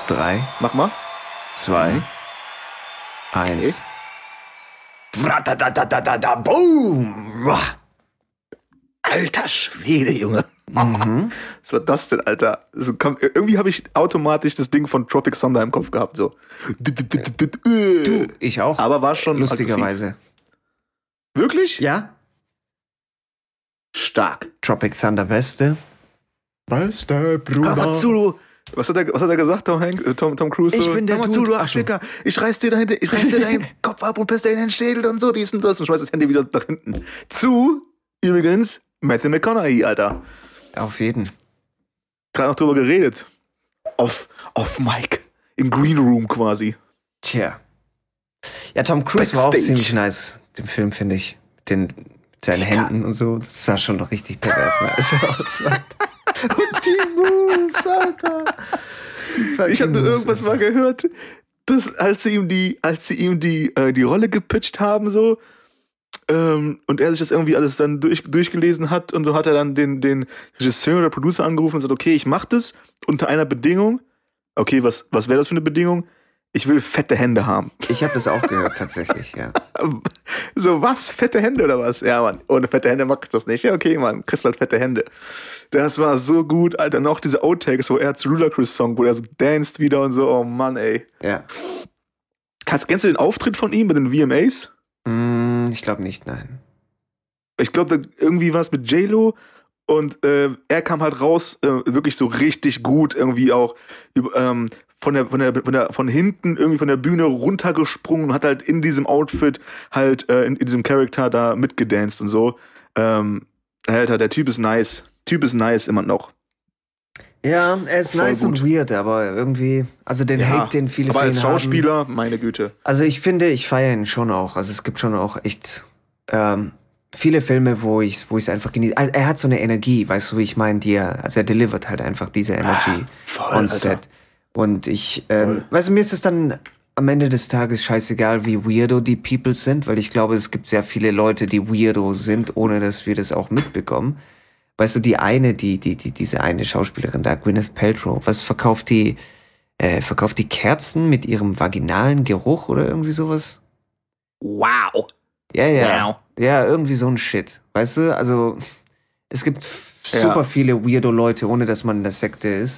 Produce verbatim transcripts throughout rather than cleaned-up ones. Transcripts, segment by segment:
Drei. Mach mal. Zwei. Mhm. Eins. Okay. Boom! Alter Schwede, Junge. Mhm. Was war das denn, Alter? Also, komm, irgendwie habe ich automatisch das Ding von Tropic Thunder im Kopf gehabt. So. Du, ich auch. Aber war schon lustigerweise. Aggressiv. Wirklich? Ja. Stark. Tropic Thunder Beste. Beste, Bruder. Hör mal zu, was hat er, was hat er gesagt, Tom, Hank, Tom, Tom Cruise? Ich bin der Hör mal Dude. zu, du Arschficker. Ich reiß dir deinen, ich reiß dir deinen Kopf ab und piss dir in den Schädel und so, dies und das. Und schmeiß das Handy wieder nach hinten. Zu, übrigens, Matthew McConaughey, Alter. Auf jeden. Gerade noch drüber geredet. Off, off Mike. Im Green Room quasi. Tja. Ja, Tom Cruise Backstage. War auch ziemlich nice, den Film, finde ich. Den, mit seinen ja. Händen und so. Das sah schon noch richtig pervers nice aus. Und die Moves, Alter. Die ich habe nur irgendwas Alter. mal gehört, dass als sie ihm die, als sie ihm die, äh, die Rolle gepitcht haben, so, ähm, und er sich das irgendwie alles dann durch, durchgelesen hat und so hat er dann den, den Regisseur oder Producer angerufen und gesagt, okay, ich mach das unter einer Bedingung. Okay, was, was wäre das für eine Bedingung? Ich will fette Hände haben. Ich habe das auch gehört, tatsächlich, ja. So, was? Fette Hände oder was? Ja, Mann, ohne fette Hände mach ich das nicht. Ja, okay, Mann, kriegst halt fette Hände. Das war so gut, Alter. Noch diese Outtakes, wo er zu Ludacris Song, wo er so danced wieder und so. Oh Mann, ey. Ja. Kannst, kennst du den Auftritt von ihm bei den V M As? Mm, ich glaube nicht, nein. Ich glaube, irgendwie war es mit J-Lo und äh, er kam halt raus, äh, wirklich so richtig gut, irgendwie auch ähm, von der, von der, von der, von hinten irgendwie von der Bühne runtergesprungen und hat halt in diesem Outfit halt äh, in, in diesem Charakter da mitgedanced und so. Ähm, Alter, der Typ ist nice. Typ ist nice immer noch. Ja, er ist Voll nice gut. und weird, aber irgendwie, also den ja, Hate, den viele aber als Schauspieler, haben, meine Güte. Also ich finde, ich feiere ihn schon auch. Also es gibt schon auch echt ähm, viele Filme, wo ich wo ich es einfach genieße. Er hat so eine Energie, weißt du, wie ich meine, die er, also er delivert halt einfach diese Energy ah, on set. Und ich, ähm, weißt du, mir ist es dann am Ende des Tages scheißegal, wie weirdo die People sind, weil ich glaube, es gibt sehr viele Leute, die weirdo sind, ohne dass wir das auch mitbekommen. Weißt du, die eine, die, die, die, diese eine Schauspielerin da, Gwyneth Paltrow, was verkauft die, äh, verkauft die Kerzen mit ihrem vaginalen Geruch oder irgendwie sowas? Wow. Ja, ja. Wow. Ja, irgendwie so ein Shit. Weißt du, also, es gibt ja. super viele weirdo Leute, ohne dass man in der Sekte ist.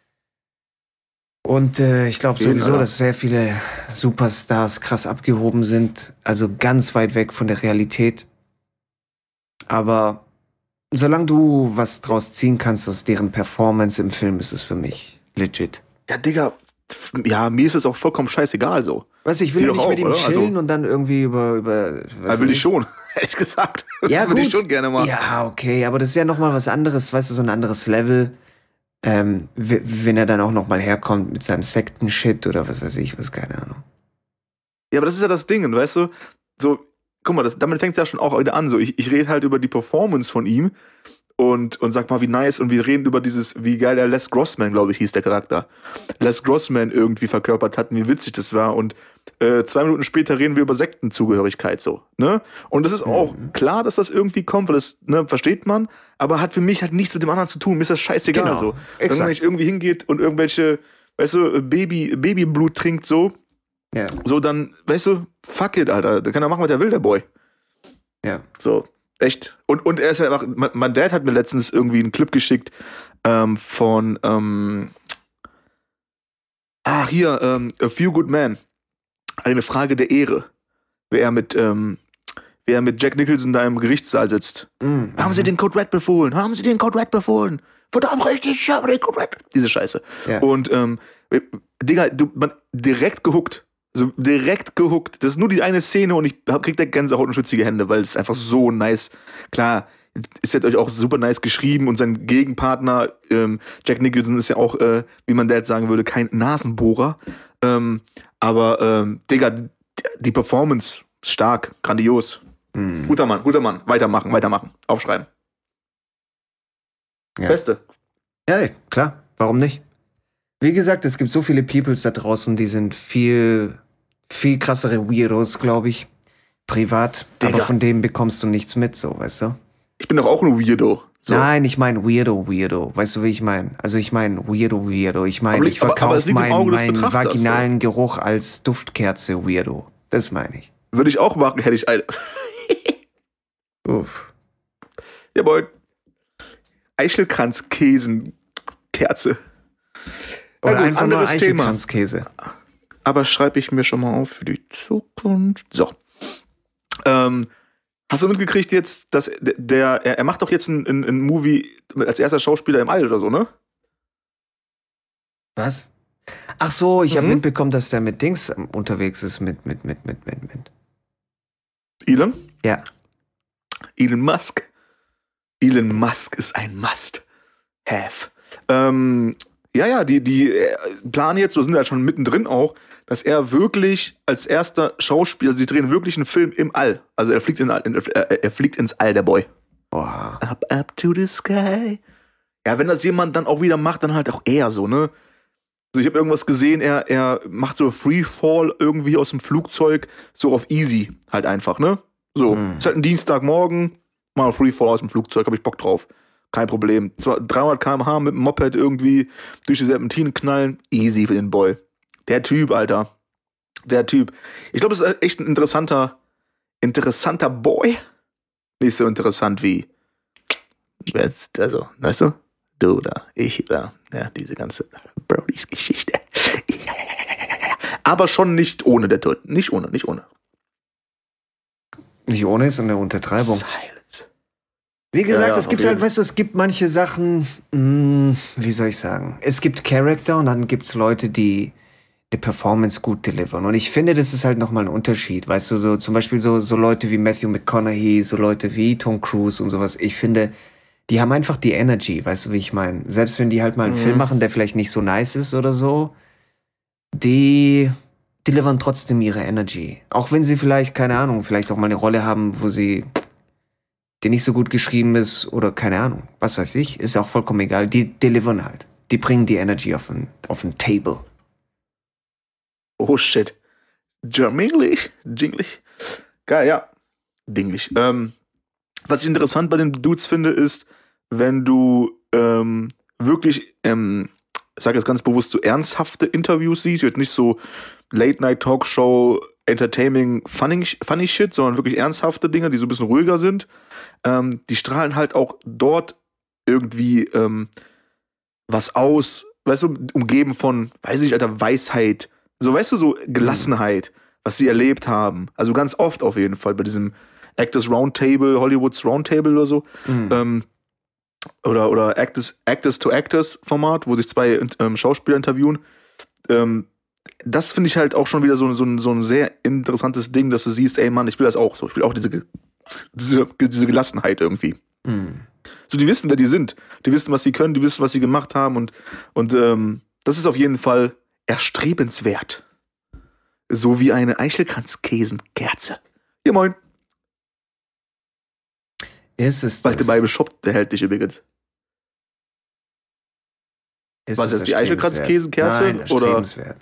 Und äh, ich glaube sowieso, Alter. dass sehr viele Superstars krass abgehoben sind, also ganz weit weg von der Realität. Aber solange du was draus ziehen kannst aus deren Performance im Film, ist es für mich legit. Ja, Digga, ja, mir ist es auch vollkommen scheißegal so. Weißt du, ich will ja nicht auch, mit ihm oder? chillen also, und dann irgendwie über... über was will ich schon, ehrlich gesagt. Ja, will gut. ich schon gerne mal. Ja, okay, aber das ist ja nochmal was anderes, weißt du, so ein anderes Level. Ähm, wenn er dann auch nochmal herkommt mit seinem Sekten-Shit oder was weiß ich, was, keine Ahnung. Ja, aber das ist ja das Ding, weißt du, so, guck mal, das, damit fängt es ja schon auch wieder an, so, ich, ich rede halt über die Performance von ihm und, und sag mal, wie nice, und wir reden über dieses, wie geil der Les Grossman, glaube ich, hieß der Charakter, Les Grossman irgendwie verkörpert hat und wie witzig das war, und äh, zwei Minuten später reden wir über Sektenzugehörigkeit, so, ne, und das ist auch mhm. klar, dass das irgendwie kommt, weil das, ne, versteht man, aber hat für mich halt nichts mit dem anderen zu tun, mir ist das scheißegal, genau. so, wenn man nicht irgendwie hingeht und irgendwelche, weißt du, Baby, Babyblut trinkt, so, ja. so, dann, weißt du, fuck it, Alter, da kann er machen, was er will, der Boy. Ja. So, echt. Und, und er ist halt einfach, mein, mein Dad hat mir letztens irgendwie einen Clip geschickt ähm, von, ähm, ah, hier, ähm, A Few Good Men. Eine Frage der Ehre. Wer er mit, ähm, wer mit Jack Nicholson da im Gerichtssaal sitzt. Mhm. Haben Sie den Code Red befohlen? Haben Sie den Code Red befohlen? Verdammt richtig, ich habe den Code Red. Diese Scheiße. Ja. Und, ähm, Digga, du, man, direkt gehuckt. So direkt gehuckt. Das ist nur die eine Szene und ich krieg da Gänsehaut und schwitzige Hände, weil es einfach so nice. Klar, ist halt euch auch super nice geschrieben und sein Gegenpartner, ähm, Jack Nicholson, ist ja auch, äh, wie man da jetzt sagen würde, kein Nasenbohrer. Ähm, aber, ähm, Digga, die Performance ist stark, grandios. Mhm. Guter Mann, guter Mann. Weitermachen, weitermachen. Aufschreiben. Ja. Beste. Ja, klar. Warum nicht? Wie gesagt, es gibt so viele Peoples da draußen, die sind viel, viel krassere Weirdos, glaube ich. Privat. Digga. Aber von denen bekommst du nichts mit, so, weißt du? Ich bin doch auch ein Weirdo. So. Nein, ich meine Weirdo, Weirdo. Weißt du, wie ich meine? Also ich meine Weirdo, Weirdo. Ich meine, Aber ich liegt- aber- aber es verkaufe liegt im meinen Auge des meinen Betrachters, vaginalen Geruch als Duftkerze, Weirdo. Das meine ich. Würde ich auch machen, hätte ich eine. Uff. Jawohl. Eichelkranzkäsen-Kerze. Na Oder gut, einfach nur anderes Thema. Eichelkranzkäse. Aber schreibe ich mir schon mal auf für die Zukunft. So. Ähm, hast du mitgekriegt jetzt, dass der, der er, er macht doch jetzt ein, ein, ein Movie als erster Schauspieler im All oder so, ne? Was? Ach so, ich habe Mhm. mitbekommen, dass der mit Dings unterwegs ist, mit, mit, mit, mit, mit, mit. Elon? Ja. Elon Musk. Elon Musk ist ein Must-Have. Ähm, ja, ja, die, die äh, planen jetzt, wir sind ja schon mittendrin auch, dass er wirklich als erster Schauspieler, also die drehen wirklich einen Film im All. Also er fliegt, in, in, er, er fliegt ins All, der Boy. Boah. Up, up to the sky. Ja, wenn das jemand dann auch wieder macht, dann halt auch er so, ne? Also ich habe irgendwas gesehen, er, er macht so Freefall irgendwie aus dem Flugzeug, so auf easy halt einfach, ne? So, Hm. ist halt ein Dienstagmorgen, mal Freefall aus dem Flugzeug, hab ich Bock drauf. Kein Problem. Zwar dreihundert Kilometer pro Stunde mit dem Moped irgendwie durch die Serpentinen knallen, easy für den Boy. Der Typ, Alter. Der Typ. Ich glaube, das ist echt ein interessanter, interessanter Boy. Nicht so interessant wie, also, weißt du? Du oder ich oder, ja, diese ganze Brodys Geschichte. Aber schon nicht ohne der Tod. Nicht ohne, nicht ohne. Nicht ohne ist eine Untertreibung. Silence. Wie gesagt, Ja, ja, es gibt auf halt, jeden. weißt du, es gibt manche Sachen, mh, wie soll ich sagen? Es gibt Charakter und dann gibt es Leute, die eine Performance gut delivern. Und ich finde, das ist halt nochmal ein Unterschied. Weißt du, so zum Beispiel so, so Leute wie Matthew McConaughey, so Leute wie Tom Cruise und sowas. Ich finde, die haben einfach die Energy, weißt du, wie ich meine? Selbst wenn die halt mal einen Mhm. Film machen, der vielleicht nicht so nice ist oder so, die delivern trotzdem ihre Energy. Auch wenn sie vielleicht, keine Ahnung, vielleicht auch mal eine Rolle haben, wo sie, die nicht so gut geschrieben ist oder keine Ahnung, was weiß ich, ist auch vollkommen egal. Die delivern halt. Die bringen die Energy auf ein, auf ein Table. Oh shit. Germanglish? Jinglich? Geil, ja. Dinglich. Ähm, was ich interessant bei den Dudes finde, ist, wenn du ähm, wirklich, ähm, ich sage jetzt ganz bewusst, so ernsthafte Interviews siehst, jetzt nicht so Late-Night-Talkshow, Entertaining, funny, funny Shit, sondern wirklich ernsthafte Dinge, die so ein bisschen ruhiger sind. Ähm, die strahlen halt auch dort irgendwie ähm, was aus, weißt du, umgeben von, weiß nicht, Alter, Weisheit, so, weißt du, so Gelassenheit, was sie erlebt haben. Also ganz oft auf jeden Fall bei diesem Actors Roundtable, Hollywoods Roundtable oder so. Mhm. Ähm, oder oder Actors, Actors to Actors Format, wo sich zwei ähm, Schauspieler interviewen. Ähm, das finde ich halt auch schon wieder so, so, ein, so ein sehr interessantes Ding, dass du siehst, ey Mann, ich will das auch so. Ich will auch diese, Ge- diese, diese Gelassenheit irgendwie. Mhm. So, die wissen, wer die sind. Die wissen, was sie können, die wissen, was sie gemacht haben. Und, und ähm, das ist auf jeden Fall erstrebenswert. So wie eine Eichelkranzkäsenkerze. Ja, moin. Ist es Bald das? dabei beschoppt, erhältlich übrigens. Ist Was es ist die erstrebenswert? Eichelkranzkäsenkerze, Nein, oder? erstrebenswert.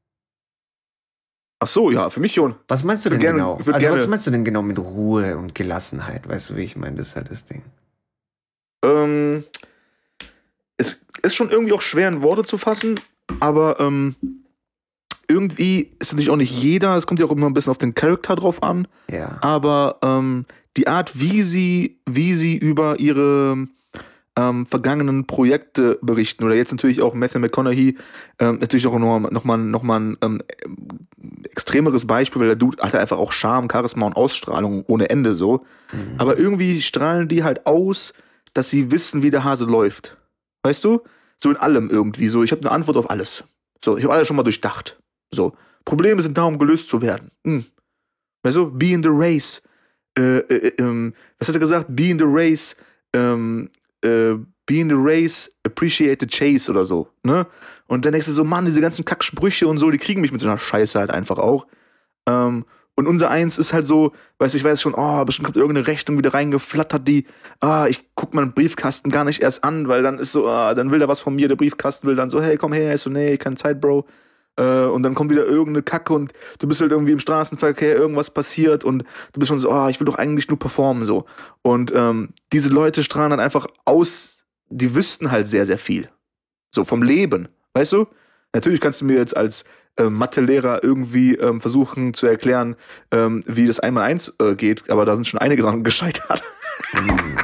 Ach so, ja, für mich schon. Was meinst du Ich denn würd gerne- genau? ich würd Also was gerne- meinst du denn genau mit Ruhe und Gelassenheit? Weißt du, wie ich meine? Das ist halt das Ding. Ähm, es ist schon irgendwie auch schwer in Worte zu fassen, aber ähm, irgendwie ist natürlich auch nicht jeder, es kommt ja auch immer ein bisschen auf den Charakter drauf an, Ja. aber ähm, die Art, wie sie, wie sie über ihre ähm, vergangenen Projekte berichten, oder jetzt natürlich auch Matthew McConaughey, ähm, natürlich auch noch, noch mal, noch mal ein ähm, extremeres Beispiel, weil der Dude hat einfach auch Charme, Charisma und Ausstrahlung ohne Ende so. Mhm. Aber irgendwie strahlen die halt aus, dass sie wissen, wie der Hase läuft. Weißt du? So in allem irgendwie. So, ich habe eine Antwort auf alles. So, ich habe alles schon mal durchdacht. So, Probleme sind da, um gelöst zu werden. Hm. Weißt du? Be in the race. Äh, äh, ähm, was hat er gesagt? Be in the race. Ähm, äh, be in the race, appreciate the chase oder so. Ne? Und dann denkst du so, Mann, diese ganzen Kacksprüche und so, die kriegen mich mit so einer Scheiße halt einfach auch. Ähm, und unser Eins ist halt so, weißt du, ich weiß schon, oh, bestimmt kommt irgendeine Rechnung wieder reingeflattert, die, ah, ich guck meinen Briefkasten gar nicht erst an, weil dann ist so, ah, dann will der was von mir, der Briefkasten will dann so, hey, komm her, ich so, nee, keine Zeit, Bro. äh, und dann kommt wieder irgendeine Kacke und du bist halt irgendwie im Straßenverkehr, irgendwas passiert und du bist schon so, oh, ich will doch eigentlich nur performen, so. Und ähm, diese Leute strahlen dann einfach aus, die wüssten halt sehr, sehr viel. So, vom Leben, weißt du? Natürlich kannst du mir jetzt als äh, Mathelehrer irgendwie ähm, versuchen zu erklären, ähm, wie das Einmaleins äh, geht, aber da sind schon einige dran gescheitert. Mhm.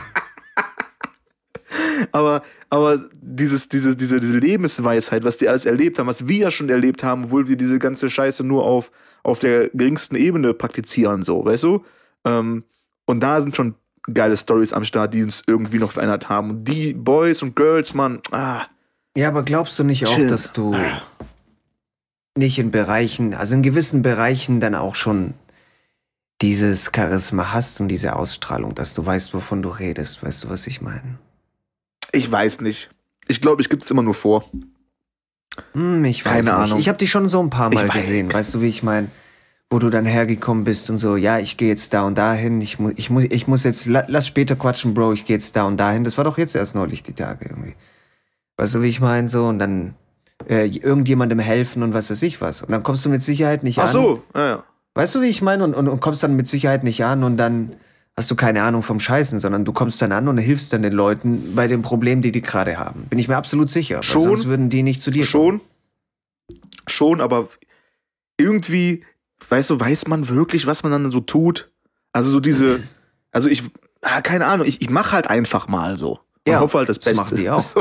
aber aber dieses, dieses, diese, diese Lebensweisheit, was die alles erlebt haben, was wir ja schon erlebt haben, obwohl wir diese ganze Scheiße nur auf, auf der geringsten Ebene praktizieren, so, weißt du? Ähm, und da sind schon geile Storys am Start, die uns irgendwie noch verändert haben. Und die Boys und Girls, Mann, ah. Ja, aber glaubst du nicht auch, dass du nicht in Bereichen, also in gewissen Bereichen dann auch schon dieses Charisma hast und diese Ausstrahlung, dass du weißt, wovon du redest? Weißt du, was ich meine? Ich weiß nicht. Ich glaube, ich gebe es immer nur vor. Hm, ich weiß Keine nicht. Ahnung. Ich habe dich schon so ein paar Mal Ich weiß- gesehen, weißt du, wie ich meine? Wo du dann hergekommen bist und so, ja, ich gehe jetzt da und dahin, ich, mu ich, mu ich muss jetzt, la lass später quatschen, Bro, ich gehe jetzt da und dahin. Das war doch jetzt erst neulich die Tage irgendwie. Weißt du, wie ich meine? So, und dann äh, irgendjemandem helfen und was weiß ich was. Und dann kommst du mit Sicherheit nicht Ach an. so, ja, ja. Weißt du, wie ich meine? Und, und, und kommst dann mit Sicherheit nicht an und dann hast du keine Ahnung vom Scheißen, sondern du kommst dann an und hilfst dann den Leuten bei den Problemen, die die gerade haben. Bin ich mir absolut sicher. Weil Schon. sonst würden die nicht zu dir kommen. Schon, schon, aber irgendwie, weißt du, weiß man wirklich, was man dann so tut? Also so diese, also ich, ah, keine Ahnung, ich, ich mache halt einfach mal so. Und Ja, hoffe halt das das Beste. machen die auch.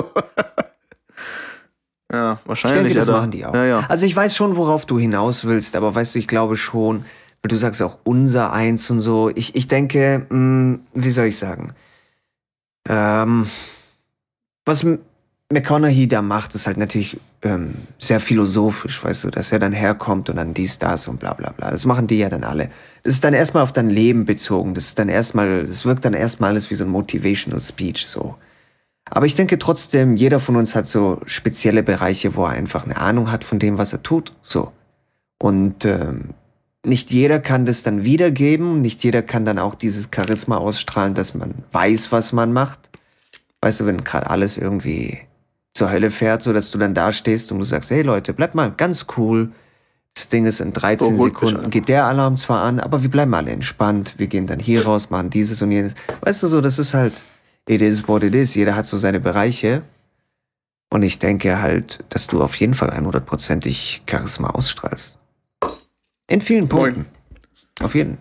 Ja, Ich wahrscheinlich. denke, das Alter. machen die auch. Ja, ja. Also ich weiß schon, worauf du hinaus willst, aber weißt du, ich glaube schon, weil du sagst auch unser Eins und so. Ich, ich denke, mh, wie soll ich sagen? Ähm, was M- McConaughey da macht, ist halt natürlich ähm, sehr philosophisch, weißt du, dass er dann herkommt und dann dies, das und bla bla bla. Das machen die ja dann alle. Das ist dann erstmal auf dein Leben bezogen. Das ist dann erstmal, das wirkt dann erstmal alles wie so ein Motivational Speech so. Aber ich denke trotzdem, jeder von uns hat so spezielle Bereiche, wo er einfach eine Ahnung hat von dem, was er tut. So. Und ähm, nicht jeder kann das dann wiedergeben. Nicht jeder kann dann auch dieses Charisma ausstrahlen, dass man weiß, was man macht. Weißt du, wenn gerade alles irgendwie zur Hölle fährt, so dass du dann da stehst und du sagst, hey Leute, bleibt mal ganz cool. Das Ding ist in dreizehn Beruhigt mich Sekunden, einfach. geht der Alarm zwar an, aber wir bleiben alle entspannt. Wir gehen dann hier raus, machen dieses und jenes. Weißt du so, das ist halt, it is what it is. Jeder hat so seine Bereiche. Und ich denke halt, dass du auf jeden Fall hundertprozentig Charisma ausstrahlst. In vielen Punkten. Auf jeden.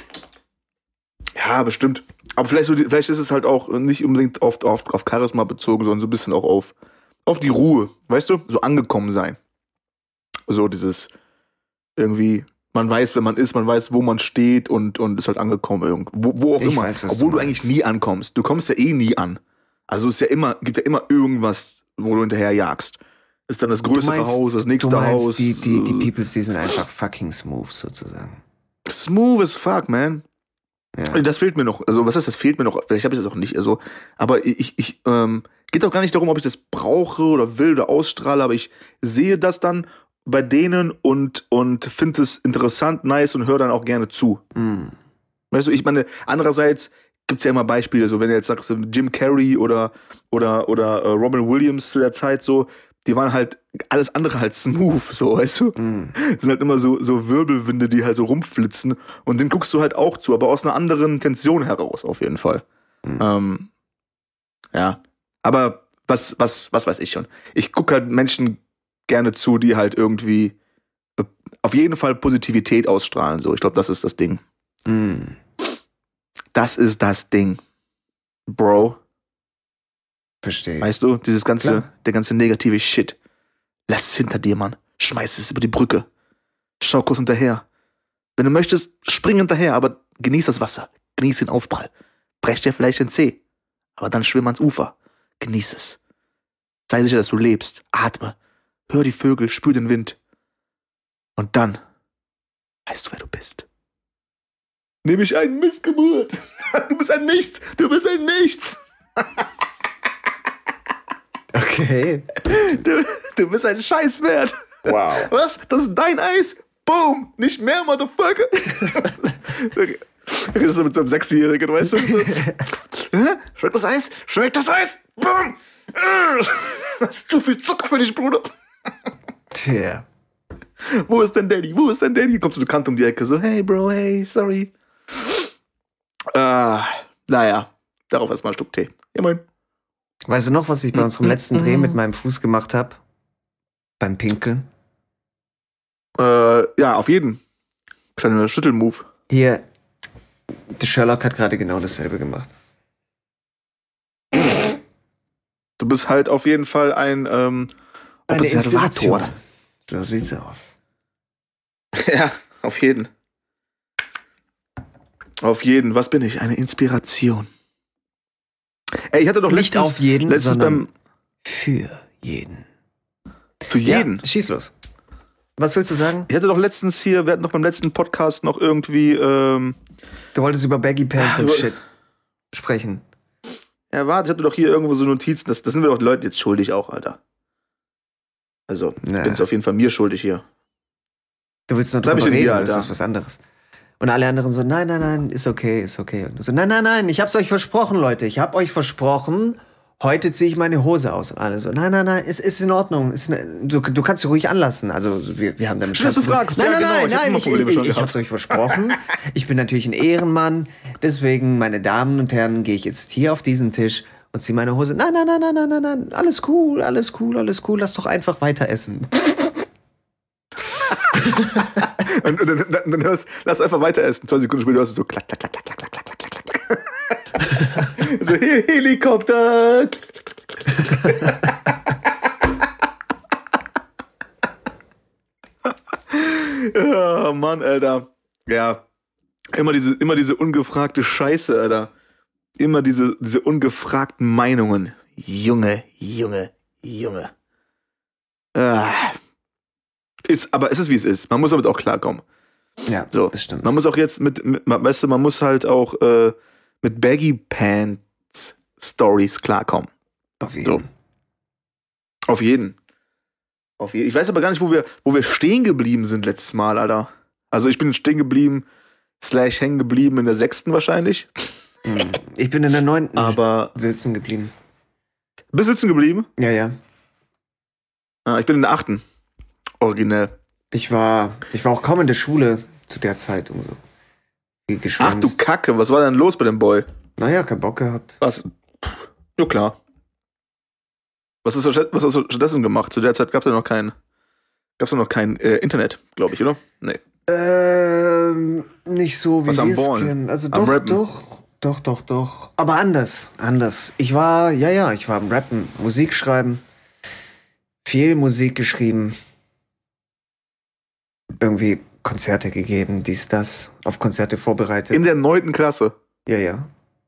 Ja, bestimmt. Aber vielleicht, so die, vielleicht ist es halt auch nicht unbedingt auf, auf, auf Charisma bezogen, sondern so ein bisschen auch auf, auf die Ruhe. Weißt du? So angekommen sein. So dieses irgendwie, man weiß, wer man ist, man weiß, wo man steht und, und ist halt angekommen irgendwo. Wo, wo auch Ich immer. weiß, was Obwohl du du eigentlich meinst. nie ankommst. Du kommst ja eh nie an. Also es ist ja immer, gibt ja immer irgendwas, wo du hinterher jagst. Ist dann das größere Du meinst- Haus, das nächste du meinst, Haus. Die, die, die äh, Peoples, die sind einfach fucking smooth sozusagen. Smooth as fuck, man. Ja. Das fehlt mir noch. Also, was heißt, das fehlt mir noch? Vielleicht habe ich das auch nicht. Also, aber ich, ich, ähm, geht auch gar nicht darum, ob ich das brauche oder will oder ausstrahle, aber ich sehe das dann bei denen und, und finde es interessant, nice und höre dann auch gerne zu. Mm. Weißt du, ich meine, andererseits gibt es ja immer Beispiele, so wenn du jetzt sagst, Jim Carrey oder, oder, oder äh, Robin Williams zu der Zeit so, die waren halt alles andere halt smooth, so, weißt du? Mm. Das sind halt immer so, so Wirbelwinde, die halt so rumflitzen und den guckst du halt auch zu, aber aus einer anderen Intention heraus, auf jeden Fall. Mhm. Ähm, ja, aber was, was, was weiß ich schon. Ich gucke halt Menschen gerne zu, die halt irgendwie äh, auf jeden Fall Positivität ausstrahlen, so. Ich glaube, das ist das Ding. Mm. Das ist das Ding. Bro. Verstehe. Weißt du, dieses ganze, Klar. der ganze negative Shit. Lass es hinter dir, Mann. Schmeiß es über die Brücke. Schau kurz hinterher. Wenn du möchtest, spring hinterher, aber genieß das Wasser. Genieß den Aufprall. Brech dir vielleicht den Zeh. Aber dann schwimm ans Ufer. Genieß es. Sei sicher, dass du lebst. Atme. Hör die Vögel, spür den Wind. Und dann weißt du, wer du bist. Nämlich ein Missgeburt. Du bist ein Nichts. Du bist ein Nichts. Okay. Du, du bist ein Scheißwert. Wow. Was? Das ist dein Eis? Boom! Nicht mehr, Motherfucker! Okay. Das ist so mit so einem Sechsjährigen, weißt du? So. Hä? Schmeckt das Eis? Schmeckt das Eis? Boom! Das ist zu viel Zucker für dich, Bruder. Tja. Wo ist denn Daddy? Wo ist denn Daddy? Kommt so eine Kante um die Ecke, so, hey Bro, hey, sorry. Äh, naja, darauf erstmal ein Stück Tee. Ja, moin. Weißt du noch, was ich bei unserem letzten Dreh mit meinem Fuß gemacht habe? Beim Pinkeln? Äh, ja, auf jeden. Kleiner Schüttelmove. Hier, der Sherlock hat gerade genau dasselbe gemacht. Du bist halt auf jeden Fall ein ähm, Eine Inspiration. Observator. So sieht's aus. Ja, auf jeden. Auf jeden. Was bin ich? Eine Inspiration. Ey, ich hatte doch Nicht letztens, auf jeden, letztens sondern beim, für jeden. für jeden. Ja, schieß los. Was willst du sagen? Ich hatte doch letztens hier, wir hatten doch beim letzten Podcast noch irgendwie, ähm, Du wolltest über Baggy Pants Ja, und über- Shit sprechen. ja, warte, ich hatte doch hier irgendwo so Notizen, das, das sind wir doch die Leute jetzt schuldig auch, Alter. Also, ich Na. bin es auf jeden Fall mir schuldig hier. Du willst nur Bleib drüber ich denn reden, hier, das Alter? ist was anderes. Und alle anderen so, nein, nein, nein, ist okay, ist okay. Und du so, nein, nein, nein, ich hab's euch versprochen, Leute. Ich hab euch versprochen, heute ziehe ich meine Hose aus. Und alle so, nein, nein, nein, ist, ist in Ordnung. Ist in, du, du kannst sie ruhig anlassen. Also wir, wir haben damit Schön, dass du fragst. Nein, Ja, nein, genau, nein, ich hab nein, immer ich, Probleme ich, schon ich, ich gehabt. hab's euch versprochen. Ich bin natürlich ein Ehrenmann. Deswegen, meine Damen und Herren, gehe ich jetzt hier auf diesen Tisch und ziehe meine Hose. Nein, nein, nein, nein, nein, nein, nein, alles cool, alles cool, alles cool. Lass doch einfach weiter essen. Und, und dann, dann, dann hörst, lass einfach weiter essen. Zwei Sekunden später hörst du so klack, klack, klack, klack, klack, klack, klack, klack, klack. So, He- Helikopter. Ja, Mann, Alter. Ja. Immer diese, immer diese ungefragte Scheiße, Alter. Immer diese, diese ungefragten Meinungen. Junge, Junge, Junge. Ah. Ist, aber es ist, wie es ist. Man muss damit auch klarkommen. Ja, So, das stimmt. man muss auch jetzt mit, mit weißt du, man muss halt auch äh, mit Baggy Pants Stories klarkommen. Auf jeden. So. Auf jeden. Auf jeden. Ich weiß aber gar nicht, wo wir, wo wir stehen geblieben sind letztes Mal, Alter. Also ich bin stehen geblieben, slash hängen geblieben in der sechsten wahrscheinlich. Hm. Ich bin in der neunten Aber sitzen geblieben. bist sitzen geblieben? Ja, ja. Ah, ich bin in der achten. Originell. Ich war, ich war auch kaum in der Schule zu der Zeit und so. Viel Ach du geschwänzt. Kacke, was war denn los bei dem Boy? Naja, keinen Bock gehabt. Was? Ja klar. Was hast du statt- was hast du stattdessen gemacht? Zu der Zeit gab es ja noch kein, gab's ja noch kein äh, Internet, glaube ich, oder? Nee. Ähm, nicht so wie Was, am wir es Ballen? kennen. Also Am doch, Rappen? doch, doch, doch, doch. Aber anders, anders. Ich war, ja, ja, ich war am Rappen, Musik schreiben, viel Musik geschrieben, irgendwie Konzerte gegeben, dies, das, auf Konzerte vorbereitet. In der neunten Klasse. ja, ja.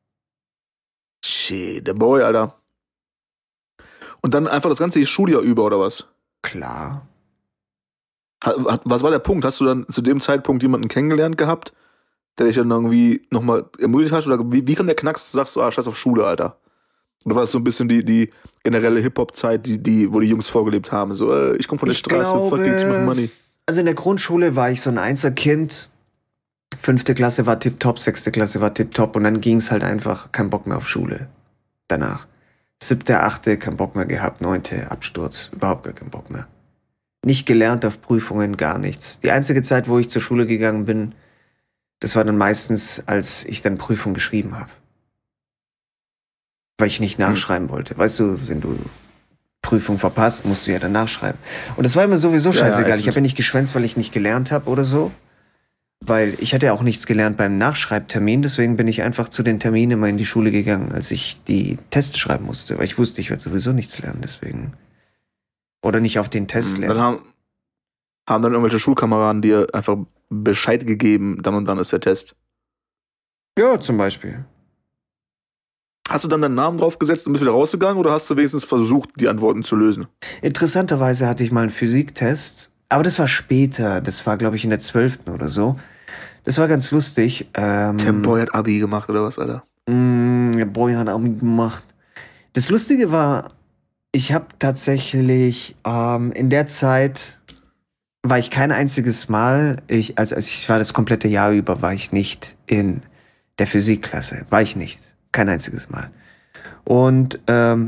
Shit, der Boy, Alter. Und dann einfach das ganze Schuljahr über, oder was? Klar. Hat, hat, was war der Punkt? Hast du dann zu dem Zeitpunkt jemanden kennengelernt gehabt, der dich dann irgendwie nochmal ermutigt hat? Oder wie, wie kam der Knacks, du sagst, so, ah, scheiß auf Schule, Alter? Oder war es so ein bisschen die, die generelle Hip-Hop-Zeit, die, die, wo die Jungs vorgelebt haben? So, äh, ich komme von der Ich Straße, fuck it, ich mach glaube- Money. Also in der Grundschule war ich so ein Einzelkind. Fünfte Klasse war tipptopp, sechste Klasse war tipptopp und dann ging es halt einfach, kein Bock mehr auf Schule. Danach. Siebte, achte, kein Bock mehr gehabt, neunte, Absturz, überhaupt gar keinen Bock mehr. Nicht gelernt auf Prüfungen, gar nichts. Die einzige Zeit, wo ich zur Schule gegangen bin, das war dann meistens, als ich dann Prüfung geschrieben habe. Weil ich nicht nachschreiben wollte. Weißt du, wenn du Prüfung verpasst, musst du ja dann nachschreiben. Und das war immer sowieso Ja, ja, scheißegal. ich ätzend. habe ja nicht geschwänzt, weil ich nicht gelernt habe oder so. Weil ich hatte ja auch nichts gelernt beim Nachschreibtermin, deswegen bin ich einfach zu den Terminen immer in die Schule gegangen, als ich die Tests schreiben musste, weil ich wusste, ich werde sowieso nichts lernen, deswegen. Oder nicht auf den Test Dann lernen. haben, haben dann irgendwelche Schulkameraden dir einfach Bescheid gegeben, dann und dann ist der Test. Ja, zum Beispiel. Hast du dann deinen Namen draufgesetzt und bist wieder rausgegangen oder hast du wenigstens versucht, die Antworten zu lösen? Interessanterweise hatte ich mal einen Physiktest, aber das war später, das war glaube ich in der zwölften oder so. Das war ganz lustig. Ähm, Der Boy hat Abi gemacht oder was, Alter? Mm, der Boy hat Abi gemacht. Das Lustige war, ich habe tatsächlich ähm, in der Zeit war ich kein einziges Mal, ich, also ich war das komplette Jahr über, war ich nicht in der Physikklasse. War ich nicht. Kein einziges Mal. Und ähm,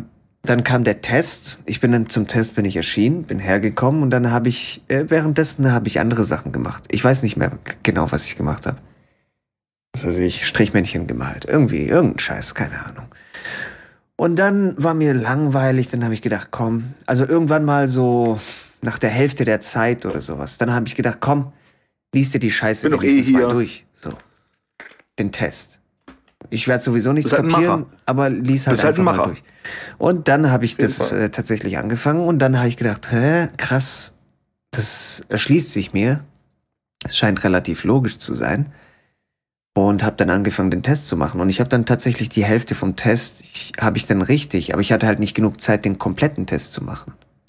dann kam der Test. Ich bin dann zum Test bin ich erschienen, bin hergekommen und dann habe ich, äh, währenddessen habe ich andere Sachen gemacht. Ich weiß nicht mehr genau, was ich gemacht habe. Also ich Strichmännchen gemalt. Irgendwie, irgendein Scheiß, keine Ahnung. Und dann war mir langweilig, dann habe ich gedacht, komm, also irgendwann mal so nach der Hälfte der Zeit oder sowas, dann habe ich gedacht, komm, lies dir die Scheiße Bin doch eh wenigstens mal hier. durch. So, den Test. Ich werde sowieso nichts Bist halt ein kapieren, Macher. aber lies halt Bist halt einfach ein mal Macher. durch. Und dann habe ich jeden das Fall. äh, tatsächlich angefangen und dann habe ich gedacht, hä, krass, das erschließt sich mir. Es scheint relativ logisch zu sein. Und habe dann angefangen, den Test zu machen. Und ich habe dann tatsächlich die Hälfte vom Test, ich, habe ich dann richtig, aber ich hatte halt nicht genug Zeit, den kompletten Test zu machen.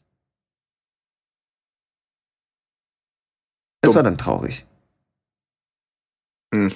Das Dumm. war dann traurig. Hm.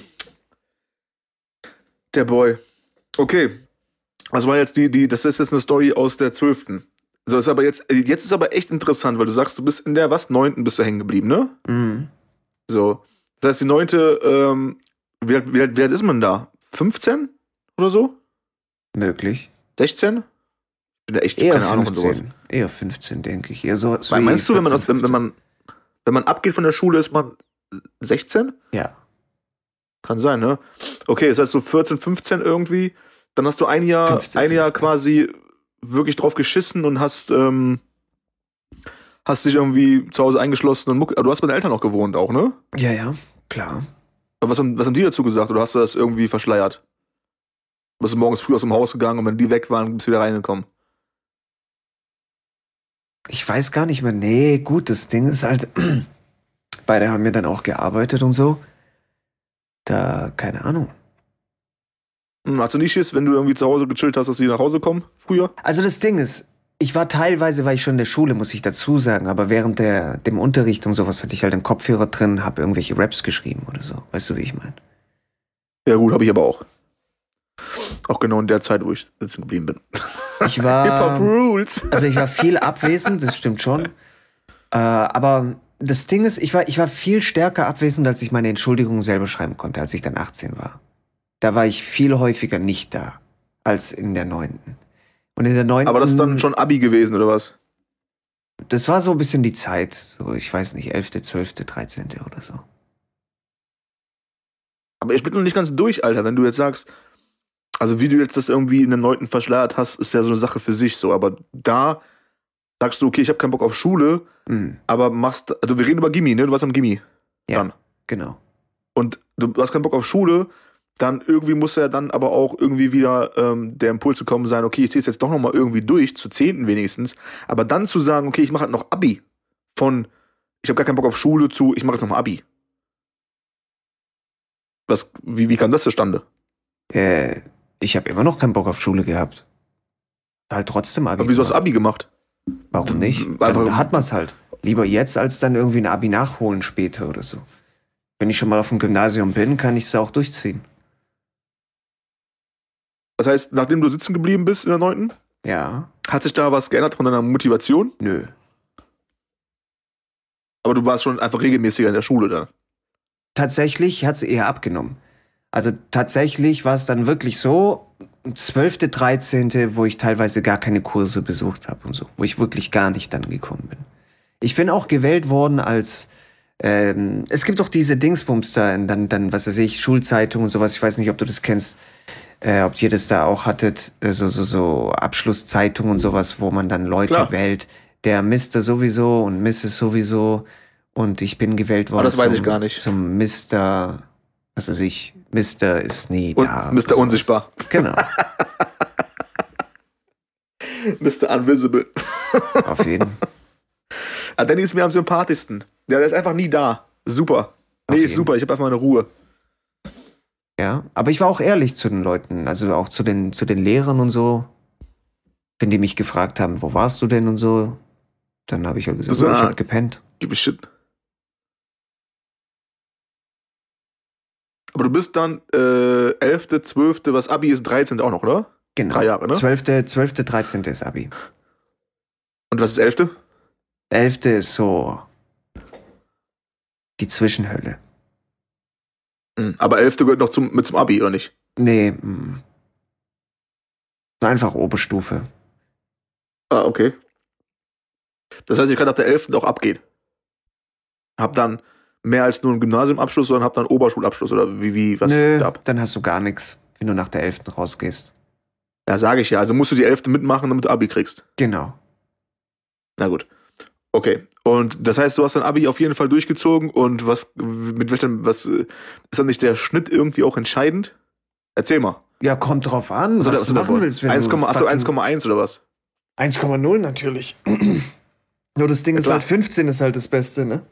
Der Boy. Okay. Das war jetzt die, die, das ist jetzt eine Story aus der zwölften. So, ist aber jetzt, jetzt ist aber echt interessant, weil du sagst, du bist in der, was, neunten bist du hängen geblieben, ne? Mhm. So. Das heißt, die neunte, ähm, wie alt, wie alt, wie alt ist man da? fünfzehn oder so? Möglich. sechzehn? Ich bin da echt Eher keine Ahnung von sowas. fünfzehn. Eher fünfzehn, denke ich. Eher so, so Weil, wie meinst du, wenn man, vierzehn, aus- wenn, wenn man, wenn man abgeht von der Schule, ist man sechzehn? Ja. Kann sein, ne? Okay, das heißt so vierzehn, fünfzehn irgendwie. Dann hast du ein Jahr, fünfzehn, ein Jahr fünfzehn. quasi wirklich drauf geschissen und hast, ähm, hast dich irgendwie zu Hause eingeschlossen und Muck, du hast bei deinen Eltern auch gewohnt auch, ne? Ja, ja, klar. Aber Was haben, was haben die dazu gesagt? Oder hast du das irgendwie verschleiert? Du bist morgens früh aus dem Haus gegangen und wenn die weg waren, bist du wieder reingekommen. Ich weiß gar nicht mehr. Nee, gut, das Ding ist halt, beide haben ja dann auch gearbeitet und so. Da, keine Ahnung. Hm, hast du nicht Schiss, wenn du irgendwie zu Hause gechillt hast, dass die nach Hause kommen früher? Also das Ding ist, ich war teilweise, war ich schon in der Schule, muss ich dazu sagen, aber während der, dem Unterricht und sowas hatte ich halt einen Kopfhörer drin, habe irgendwelche Raps geschrieben oder so. Weißt du, wie ich meine? Ja gut, habe ich aber auch. Auch genau in der Zeit, wo ich sitzen geblieben bin. Ich war, Hip-Hop Rules. also ich war viel abwesend, das stimmt schon. Äh, aber das Ding ist, ich war, ich war viel stärker abwesend, als ich meine Entschuldigungen selber schreiben konnte, als ich dann achtzehn war. Da war ich viel häufiger nicht da, als in der neunten. Und in der neunten. Aber das ist dann schon Abi gewesen, oder was? Das war so ein bisschen die Zeit, so, ich weiß nicht, elfte, zwölfte, dreizehnte oder so. Aber ich bin noch nicht ganz durch, Alter. Wenn du jetzt sagst, also wie du jetzt das irgendwie in der neunten verschleiert hast, ist ja so eine Sache für sich so. Aber da sagst du, okay, ich habe keinen Bock auf Schule, Mhm. aber machst, also wir reden über Gimmi, ne? Du warst am Gimmi. Ja, Dann. genau. Und du hast keinen Bock auf Schule, dann irgendwie muss ja dann aber auch irgendwie wieder ähm, der Impuls gekommen sein, okay, ich ziehe es jetzt doch nochmal irgendwie durch, zu zehnten wenigstens, aber dann zu sagen, okay, ich mache halt noch Abi. Von, ich habe gar keinen Bock auf Schule zu, ich mache jetzt nochmal Abi. Was, wie, wie kam das zustande? Äh, ich habe immer noch keinen Bock auf Schule gehabt. Halt trotzdem Abi. Aber wieso hast du gemacht. Abi gemacht? Warum nicht? Einfach- Dann hat man es halt. Lieber jetzt, als dann irgendwie ein Abi nachholen später oder so. Wenn ich schon mal auf dem Gymnasium bin, kann ich es auch durchziehen. Das heißt, nachdem du sitzen geblieben bist in der neunten, Ja, hat sich da was geändert von deiner Motivation? nö. Aber du warst schon einfach regelmäßiger in der Schule dann. Tatsächlich hat es eher abgenommen. Also tatsächlich war es dann wirklich so, zwölfte, dreizehnte, wo ich teilweise gar keine Kurse besucht habe und so, wo ich wirklich gar nicht dann gekommen bin. Ich bin auch gewählt worden als, ähm, es gibt doch diese Dingsbums da, dann, dann, was weiß ich, Schulzeitung und sowas, ich weiß nicht, ob du das kennst, äh, ob ihr das da auch hattet, äh, so, so, so Abschlusszeitung und sowas, wo man dann Leute Klar. wählt, der Mister sowieso und Misses sowieso und ich bin gewählt worden das weiß zum, ich gar nicht. zum Mister, was weiß ich, Mister ist nie Und da. Mister oder sowas. Unsichtbar. Genau, Mister Invisible. auf jeden. Ah, Danny ist mir am sympathischsten. Ja, der ist einfach nie da. Super. Nee, Auf ist jeden. super. Ich habe einfach meine Ruhe. Ja, aber ich war auch ehrlich zu den Leuten, also auch zu den, zu den Lehrern und so. Wenn die mich gefragt haben, wo warst du denn und so, dann habe ich halt gesagt, Du oh, ich sag- hab gepennt. Give a shit. Aber du bist dann äh, elfte, zwölfte, was Abi ist, dreizehnte auch noch, oder? Genau. Drei Jahre, ne? zwölfte, zwölfte, dreizehnte ist Abi. Und was ist elfte? elfte ist so die Zwischenhölle. Mhm. Aber elfte gehört noch zum, mit zum Abi, oder nicht? Nee, mh. Einfach Oberstufe. Ah, okay. Das heißt, ich kann nach der elften auch abgehen. Hab dann mehr als nur einen Gymnasiumabschluss, sondern hab dann Oberschulabschluss oder wie, wie, was Nö, gab? dann hast du gar nichts, wenn du nach der elften rausgehst. Ja, sage ich ja. Also musst du die elfte mitmachen, damit du Abi kriegst. Genau. Na gut. Okay. Und das heißt, du hast dein Abi auf jeden Fall durchgezogen und was, mit welchem, was, ist dann nicht der Schnitt irgendwie auch entscheidend? Erzähl mal. Ja, kommt drauf an, was, Was was hast du machen willst. Wenn eins, du achso, fucking- eins Komma eins oder was? eins Komma null natürlich. Nur das Ding Ja, ist klar. halt, fünfzehn ist halt das Beste, ne?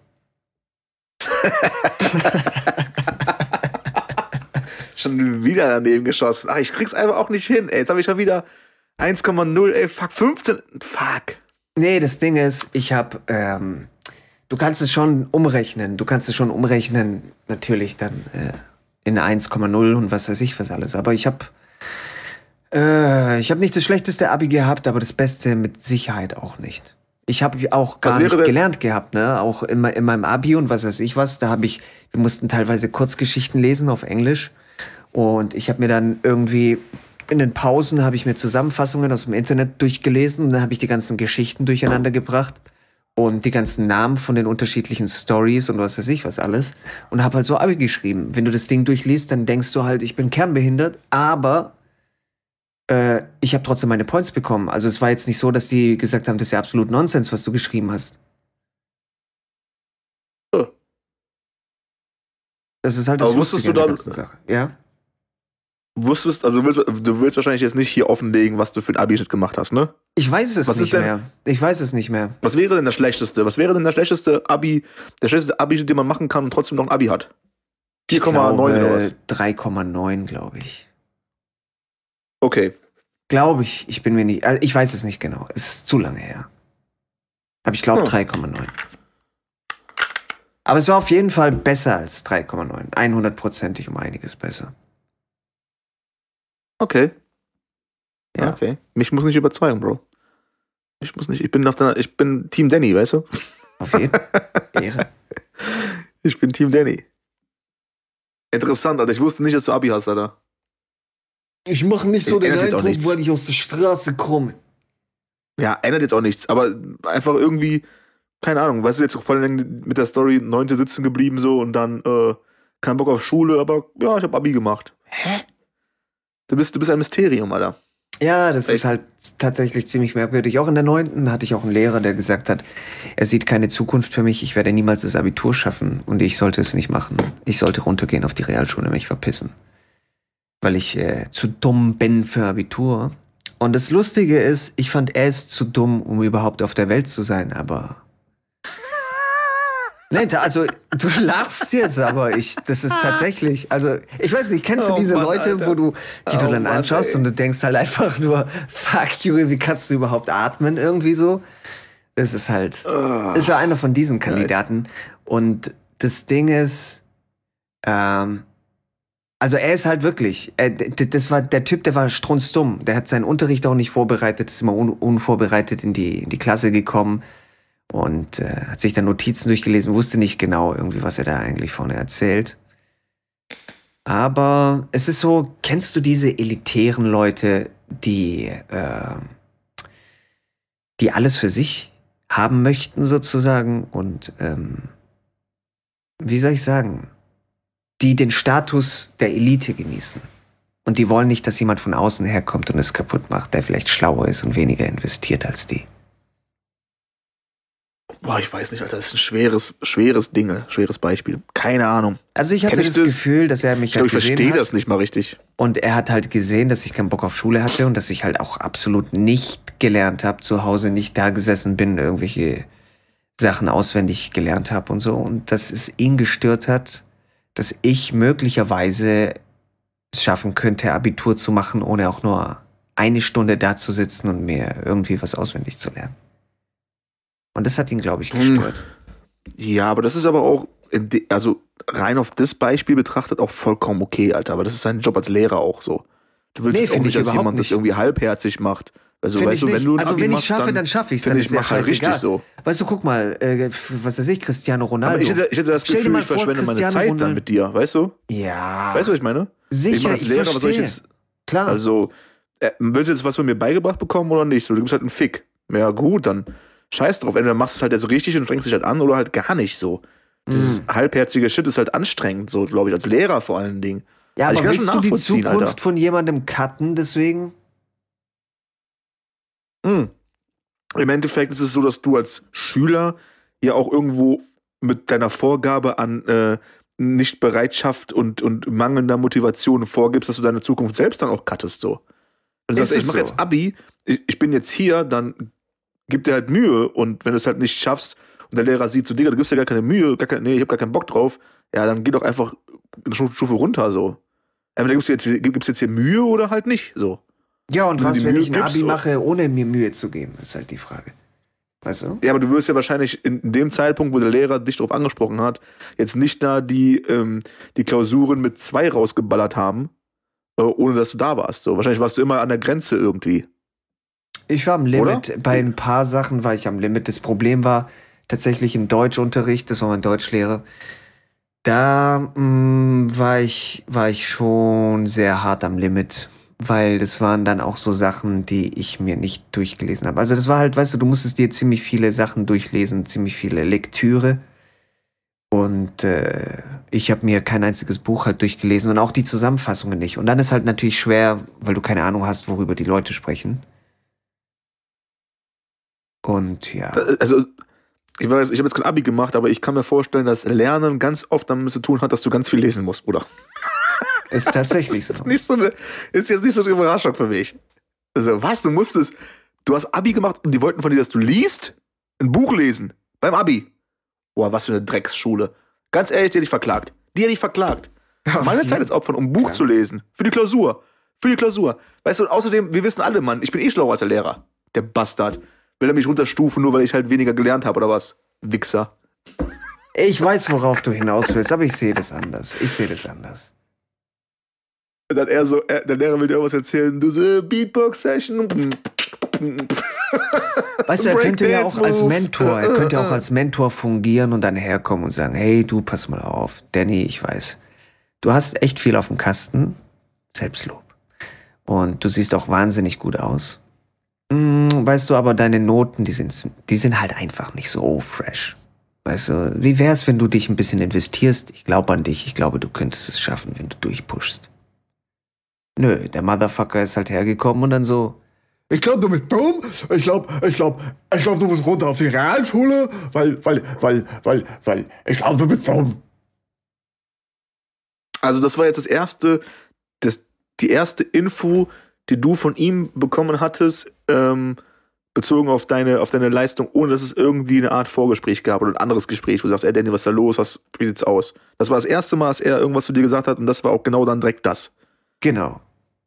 Schon wieder daneben geschossen. Ach, ich krieg's einfach auch nicht hin, ey. Jetzt habe ich schon wieder eins Komma null, ey, fuck, fünfzehn. Fuck. Nee, das Ding ist, ich hab, ähm, du kannst es schon umrechnen. Du kannst es schon umrechnen, natürlich dann äh, in eins Komma null und was weiß ich was alles. Aber ich hab, äh, ich hab nicht das schlechteste Abi gehabt, aber das Beste mit Sicherheit auch nicht. Ich habe auch gar Was wäre nicht denn- gelernt gehabt, ne? Auch in, mei- in meinem Abi und was weiß ich was. Da habe ich, wir mussten teilweise Kurzgeschichten lesen auf Englisch. Und ich habe mir dann irgendwie in den Pausen habe ich mir Zusammenfassungen aus dem Internet durchgelesen und dann habe ich die ganzen Geschichten durcheinander gebracht und die ganzen Namen von den unterschiedlichen Stories und was weiß ich was alles und habe halt so Abi geschrieben. Wenn du das Ding durchliest, dann denkst du halt, ich bin kernbehindert, aber äh, ich habe trotzdem meine Points bekommen. Also es war jetzt nicht so, dass die gesagt haben, das ist ja absolut Nonsens, was du geschrieben hast. Oh. Das ist halt das Aber wusstest Lustige du an der dann- ganzen Sache. Ja? Wusstest, also du willst, du willst wahrscheinlich jetzt nicht hier offenlegen, was du für ein Abi-Schnitt gemacht hast, ne? Ich weiß es Was ist nicht denn- mehr. Ich weiß es nicht mehr. Was wäre denn der schlechteste? Was wäre denn der schlechteste Abi, der schlechteste Abi, den man machen kann und trotzdem noch ein Abi hat? vier Komma neun Ich oder glaube, was? drei Komma neun, glaube ich. Okay. Glaube ich. Ich bin mir nicht. Also ich weiß es nicht genau. Es ist zu lange her. Aber ich glaube Hm. drei Komma neun. Aber es war auf jeden Fall besser als drei Komma neun. hundertprozentig um einiges besser. Okay. Ja. Okay. Mich muss nicht überzeugen, Bro. Ich muss nicht. Ich bin auf der, ich bin Team Danny, weißt du? Auf jeden Fall. Ehre. Ich bin Team Danny. Interessant, Alter. Ich wusste nicht, dass du Abi hast, Alter. Ich mache nicht so den Ändert jetzt auch Eindruck, nichts. weil ich aus der Straße komme. Ja, ändert jetzt auch nichts, aber einfach irgendwie, keine Ahnung, weißt du, jetzt vor allem mit der Story neunte sitzen geblieben so und dann, äh, kein Bock auf Schule, aber ja, ich hab Abi gemacht. Hä? Du bist, du bist ein Mysterium, Alter. Ja, das Echt? ist halt tatsächlich ziemlich merkwürdig. Auch in der neunten hatte ich auch einen Lehrer, der gesagt hat, er sieht keine Zukunft für mich, ich werde niemals das Abitur schaffen und ich sollte es nicht machen. Ich sollte runtergehen auf die Realschule und mich verpissen. Weil ich äh, zu dumm bin für Abitur. Und das Lustige ist, ich fand, er ist zu dumm, um überhaupt auf der Welt zu sein, aber... Nein, also du lachst jetzt, aber ich, das ist tatsächlich, also ich weiß nicht, kennst du Oh diese Mann, Leute, Alter. wo du, die Oh du dann Mann, anschaust ey. und du denkst halt einfach nur, fuck you, wie kannst du überhaupt atmen irgendwie so? Das ist halt, Ah. es war einer von diesen Kandidaten und das Ding ist, ähm, also er ist halt wirklich, äh, d- das war der Typ, der war strunzdumm, der hat seinen Unterricht auch nicht vorbereitet, ist immer un unvorbereitet in die, in die Klasse gekommen. Und äh, hat sich dann Notizen durchgelesen, wusste nicht genau irgendwie, was er da eigentlich vorne erzählt. Aber es ist so, kennst du diese elitären Leute, die, äh, die alles für sich haben möchten sozusagen und, ähm, wie soll ich sagen, die den Status der Elite genießen. Und die wollen nicht, dass jemand von außen herkommt und es kaputt macht, der vielleicht schlauer ist und weniger investiert als die. Boah, ich weiß nicht, Alter, das ist ein schweres, schweres Ding, schweres Beispiel. Keine Ahnung. Also ich hatte Kenn ich das, das? Gefühl, dass er mich Ich glaube, halt ich gesehen verstehe hat. das nicht mal richtig. Und er hat halt gesehen, dass ich keinen Bock auf Schule hatte und dass ich halt auch absolut nicht gelernt habe, zu Hause nicht da gesessen bin, irgendwelche Sachen auswendig gelernt habe und so. Und dass es ihn gestört hat, dass ich möglicherweise es schaffen könnte, Abitur zu machen, ohne auch nur eine Stunde da zu sitzen und mir irgendwie was auswendig zu lernen. Und das hat ihn, glaube ich, Hm. gestört. Ja, aber das ist aber auch, in de- also rein auf das Beispiel betrachtet, auch vollkommen okay, Alter. Aber das ist sein Job als Lehrer auch so. Du willst Nee, jetzt auch find nicht, ich dass überhaupt jemand das nicht. irgendwie halbherzig macht. Also, Find weißt ich du, wenn nicht. du ein Also Abi wenn ich machst, schaffe, dann, dann schaffe ich es, dann finde ist ich, mir mach halt scheißegal. richtig so. Weißt du, guck mal, äh, f- was weiß ich, Cristiano Ronaldo. Aber ich hätte, ich hätte das Stell dir Gefühl, mal ich vor, verschwende meine Cristiano Zeit dann Ronaldo- mit dir, weißt du? Ja, Weißt du, was ich meine? ich sicher, mache ich, als Lehrer, aber soll ich verstehe. jetzt, Klar. also, äh, willst du jetzt was von mir beigebracht bekommen oder nicht? So, du gibst halt einen Fick. Ja, gut, dann scheiß drauf. Entweder machst du es halt jetzt richtig und strengst dich halt an oder halt gar nicht so. Dieses Mm. halbherzige Shit ist halt anstrengend, so, glaube ich, als Lehrer vor allen Dingen. Ja, Also aber ich kann willst schon du die nachvollziehen, Zukunft Alter. von jemandem cutten deswegen? Hm. Im Endeffekt ist es so, dass du als Schüler ja auch irgendwo mit deiner Vorgabe an äh, Nichtbereitschaft und, und mangelnder Motivation vorgibst, dass du deine Zukunft selbst dann auch cuttest, so. Wenn du Ist sagst, ey, ich es mache so? jetzt Abi, ich, ich bin jetzt hier, dann gib dir halt Mühe und wenn du es halt nicht schaffst und der Lehrer sieht so, Digga, du gibst dir gar keine Mühe, gar kein, nee, ich hab gar keinen Bock drauf, ja, dann geh doch einfach eine Stu- Stufe runter, so. Entweder gibst du jetzt, gibst jetzt hier Mühe oder halt nicht, so. Ja, und Wenn du was, die wenn Mühe ich ein gibst, Abi oder- mache, ohne mir Mühe zu geben, ist halt die Frage. Weißt du? Ja, aber du wirst ja wahrscheinlich in, in dem Zeitpunkt, wo der Lehrer dich darauf angesprochen hat, jetzt nicht da die, ähm, die Klausuren mit zwei rausgeballert haben, äh, ohne dass du da warst. So, wahrscheinlich warst du immer an der Grenze irgendwie. Ich war am Limit. Oder? Bei ein paar Sachen war ich am Limit. Das Problem war tatsächlich im Deutschunterricht, das war mein Deutschlehrer. Da mh, war ich, war ich schon sehr hart am Limit, weil das waren dann auch so Sachen, die ich mir nicht durchgelesen habe. Also das war halt, weißt du, du musstest dir ziemlich viele Sachen durchlesen, ziemlich viele Lektüre. Und äh, ich habe mir kein einziges Buch halt durchgelesen und auch die Zusammenfassungen nicht. Und dann ist halt natürlich schwer, weil du keine Ahnung hast, worüber die Leute sprechen. Und ja, Also, ich, weiß, ich habe jetzt kein Abi gemacht, aber ich kann mir vorstellen, dass Lernen ganz oft damit zu tun hat, dass du ganz viel lesen musst, Bruder. ist tatsächlich so. Ist, nicht so eine, ist jetzt nicht so eine Überraschung für mich. Also, was? Du musstest, du hast Abi gemacht und die wollten von dir, dass du liest? Ein Buch lesen. Beim Abi. Boah, was für eine Drecksschule. Ganz ehrlich, die hätte ich verklagt. Die hätte ich verklagt. Auf Meine jeden- Zeit ist Opfern, um ein Buch Ja. zu lesen. Für die Klausur. Für die Klausur. Weißt du, und außerdem, wir wissen alle, Mann, ich bin eh schlauer als der Lehrer. Der Bastard. Will er mich runterstufen, nur weil ich halt weniger gelernt habe, oder was? Wichser. Ich weiß, worauf du hinaus willst, aber ich sehe das anders. Ich sehe das anders. Und dann er so, er, der Lehrer will dir irgendwas erzählen. Du so, äh, Beatbox-Session. Weißt du, er könnte ja auch als Breakdance-Moves. Mentor, er könnte auch als Mentor fungieren und dann herkommen und sagen, hey, du, pass mal auf, Danny, ich weiß, du hast echt viel auf dem Kasten, Selbstlob. Und du siehst auch wahnsinnig gut aus. Hm, weißt du, aber deine Noten, die sind, die sind halt einfach nicht so fresh. Weißt du, wie wär's, wenn du dich ein bisschen investierst? Ich glaube an dich, ich glaube, du könntest es schaffen, wenn du durchpushst. Nö, der Motherfucker ist halt hergekommen und dann so, Ich glaube, du bist dumm. Ich glaube, ich glaube, ich glaube, du musst runter auf die Realschule, weil, weil, weil, weil, weil, ich glaube, du bist dumm. Also das war jetzt das erste, das, die erste Info, die du von ihm bekommen hattest, ähm, bezogen auf deine, auf deine Leistung, ohne dass es irgendwie eine Art Vorgespräch gab oder ein anderes Gespräch, wo du sagst, ey Danny, was ist da los, was, wie sieht's aus? Das war das erste Mal, dass er irgendwas zu dir gesagt hat und das war auch genau dann direkt das. genau.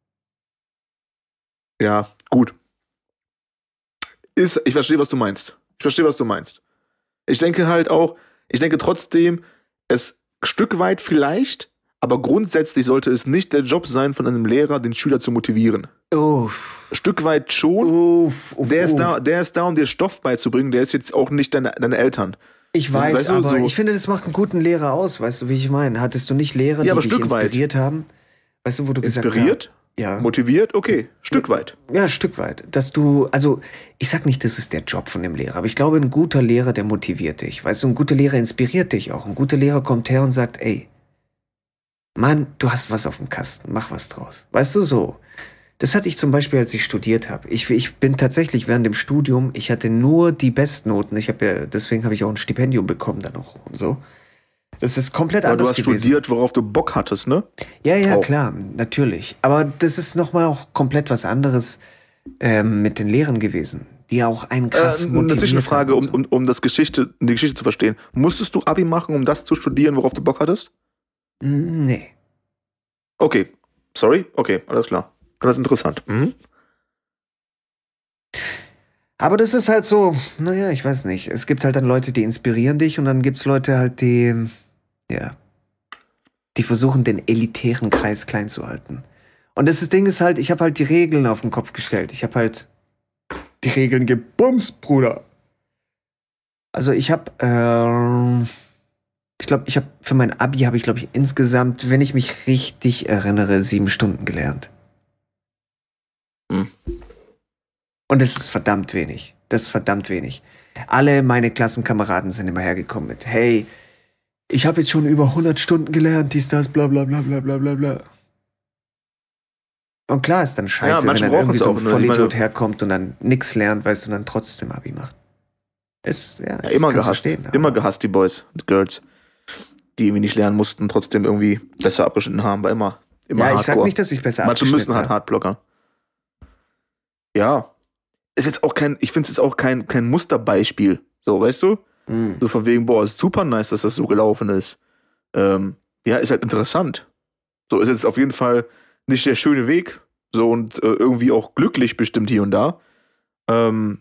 Ja, gut. Ist, ich verstehe, was du meinst. Ich verstehe, was du meinst. Ich denke halt auch, ich denke trotzdem, es Stück weit vielleicht, aber grundsätzlich sollte es nicht der Job sein von einem Lehrer, den Schüler zu motivieren. Uff, Stück weit schon. uff, uff, Der ist, uff. da, der ist da, um dir Stoff beizubringen. Der ist jetzt auch nicht deine, deine Eltern. Ich weiß, Weißt du, aber so- ich finde, das macht einen guten Lehrer aus. Weißt du, wie ich meine? Hattest du nicht Lehrer, Ja, die aber dich Stück weit. inspiriert haben? Weißt du, wo du gesagt Inspiriert? hast? Ja. Motiviert? Okay, Stück weit. Ja, ein Stück weit. Dass du, also, ich sag nicht, das ist der Job von dem Lehrer, aber ich glaube, ein guter Lehrer, der motiviert dich. Weißt du, ein guter Lehrer inspiriert dich auch. Ein guter Lehrer kommt her und sagt, ey, Mann, du hast was auf dem Kasten, mach was draus. Weißt du, so. Das hatte ich zum Beispiel, als ich studiert habe. Ich, ich bin tatsächlich während dem Studium, ich hatte nur die Bestnoten. Ich habe ja, deswegen habe ich auch ein Stipendium bekommen dann auch und so. Das ist komplett Aber du anders hast gewesen. studiert, worauf du Bock hattest, ne? Ja, ja, Auch. klar, natürlich. Aber das ist nochmal auch komplett was anderes ähm, mit den Lehrern gewesen, die auch einen krass Äh, motiviert eine Zwischenfrage, haben um, und so. um, um das Geschichte, die Geschichte zu verstehen. Musstest du Abi machen, um das zu studieren, worauf du Bock hattest? Mm, Nee. Okay. Sorry? Okay, alles klar. Das ist interessant. Mhm. Aber das ist halt so, naja, ich weiß nicht. Es gibt halt dann Leute, die inspirieren dich und dann gibt's Leute halt, die, ja, die versuchen, den elitären Kreis klein zu halten. Und das ist- Ding ist halt, ich habe halt die Regeln auf den Kopf gestellt. Ich habe halt die Regeln gebumst, Bruder. Also ich habe, ähm, ich glaube, ich habe für mein Abi habe ich, glaube ich, insgesamt, wenn ich mich richtig erinnere, sieben Stunden gelernt. Hm. Und das ist verdammt wenig. Das ist verdammt wenig. Alle meine Klassenkameraden sind immer hergekommen mit, hey, ich habe jetzt schon über hundert Stunden gelernt, dies, das, bla bla bla bla bla bla bla. Und klar ist dann scheiße, Ja, wenn manche dann brauchen irgendwie es so ein auch, ne? Ich Vollidiot meine- herkommt und dann nix lernt, weißt du, und dann trotzdem Abi macht. Ist, ja, Ja, immer ich kann's gehasst. verstehen, Immer aber- gehasst, die Boys und Girls. Die irgendwie nicht lernen mussten, trotzdem irgendwie besser abgeschnitten haben, war immer, immer Ja, ich Hardcore. sag nicht, dass ich besser Manche müssen abgeschnitten halt habe. hart blockern. Ja. Ist jetzt auch kein, ich finde es jetzt auch kein, kein Musterbeispiel. So, weißt du? Mhm. So von wegen, boah, ist super nice, dass das so gelaufen ist. Ähm, ja, ist halt interessant. So, ist jetzt auf jeden Fall nicht der schöne Weg. So, und äh, irgendwie auch glücklich bestimmt hier und da. Ähm,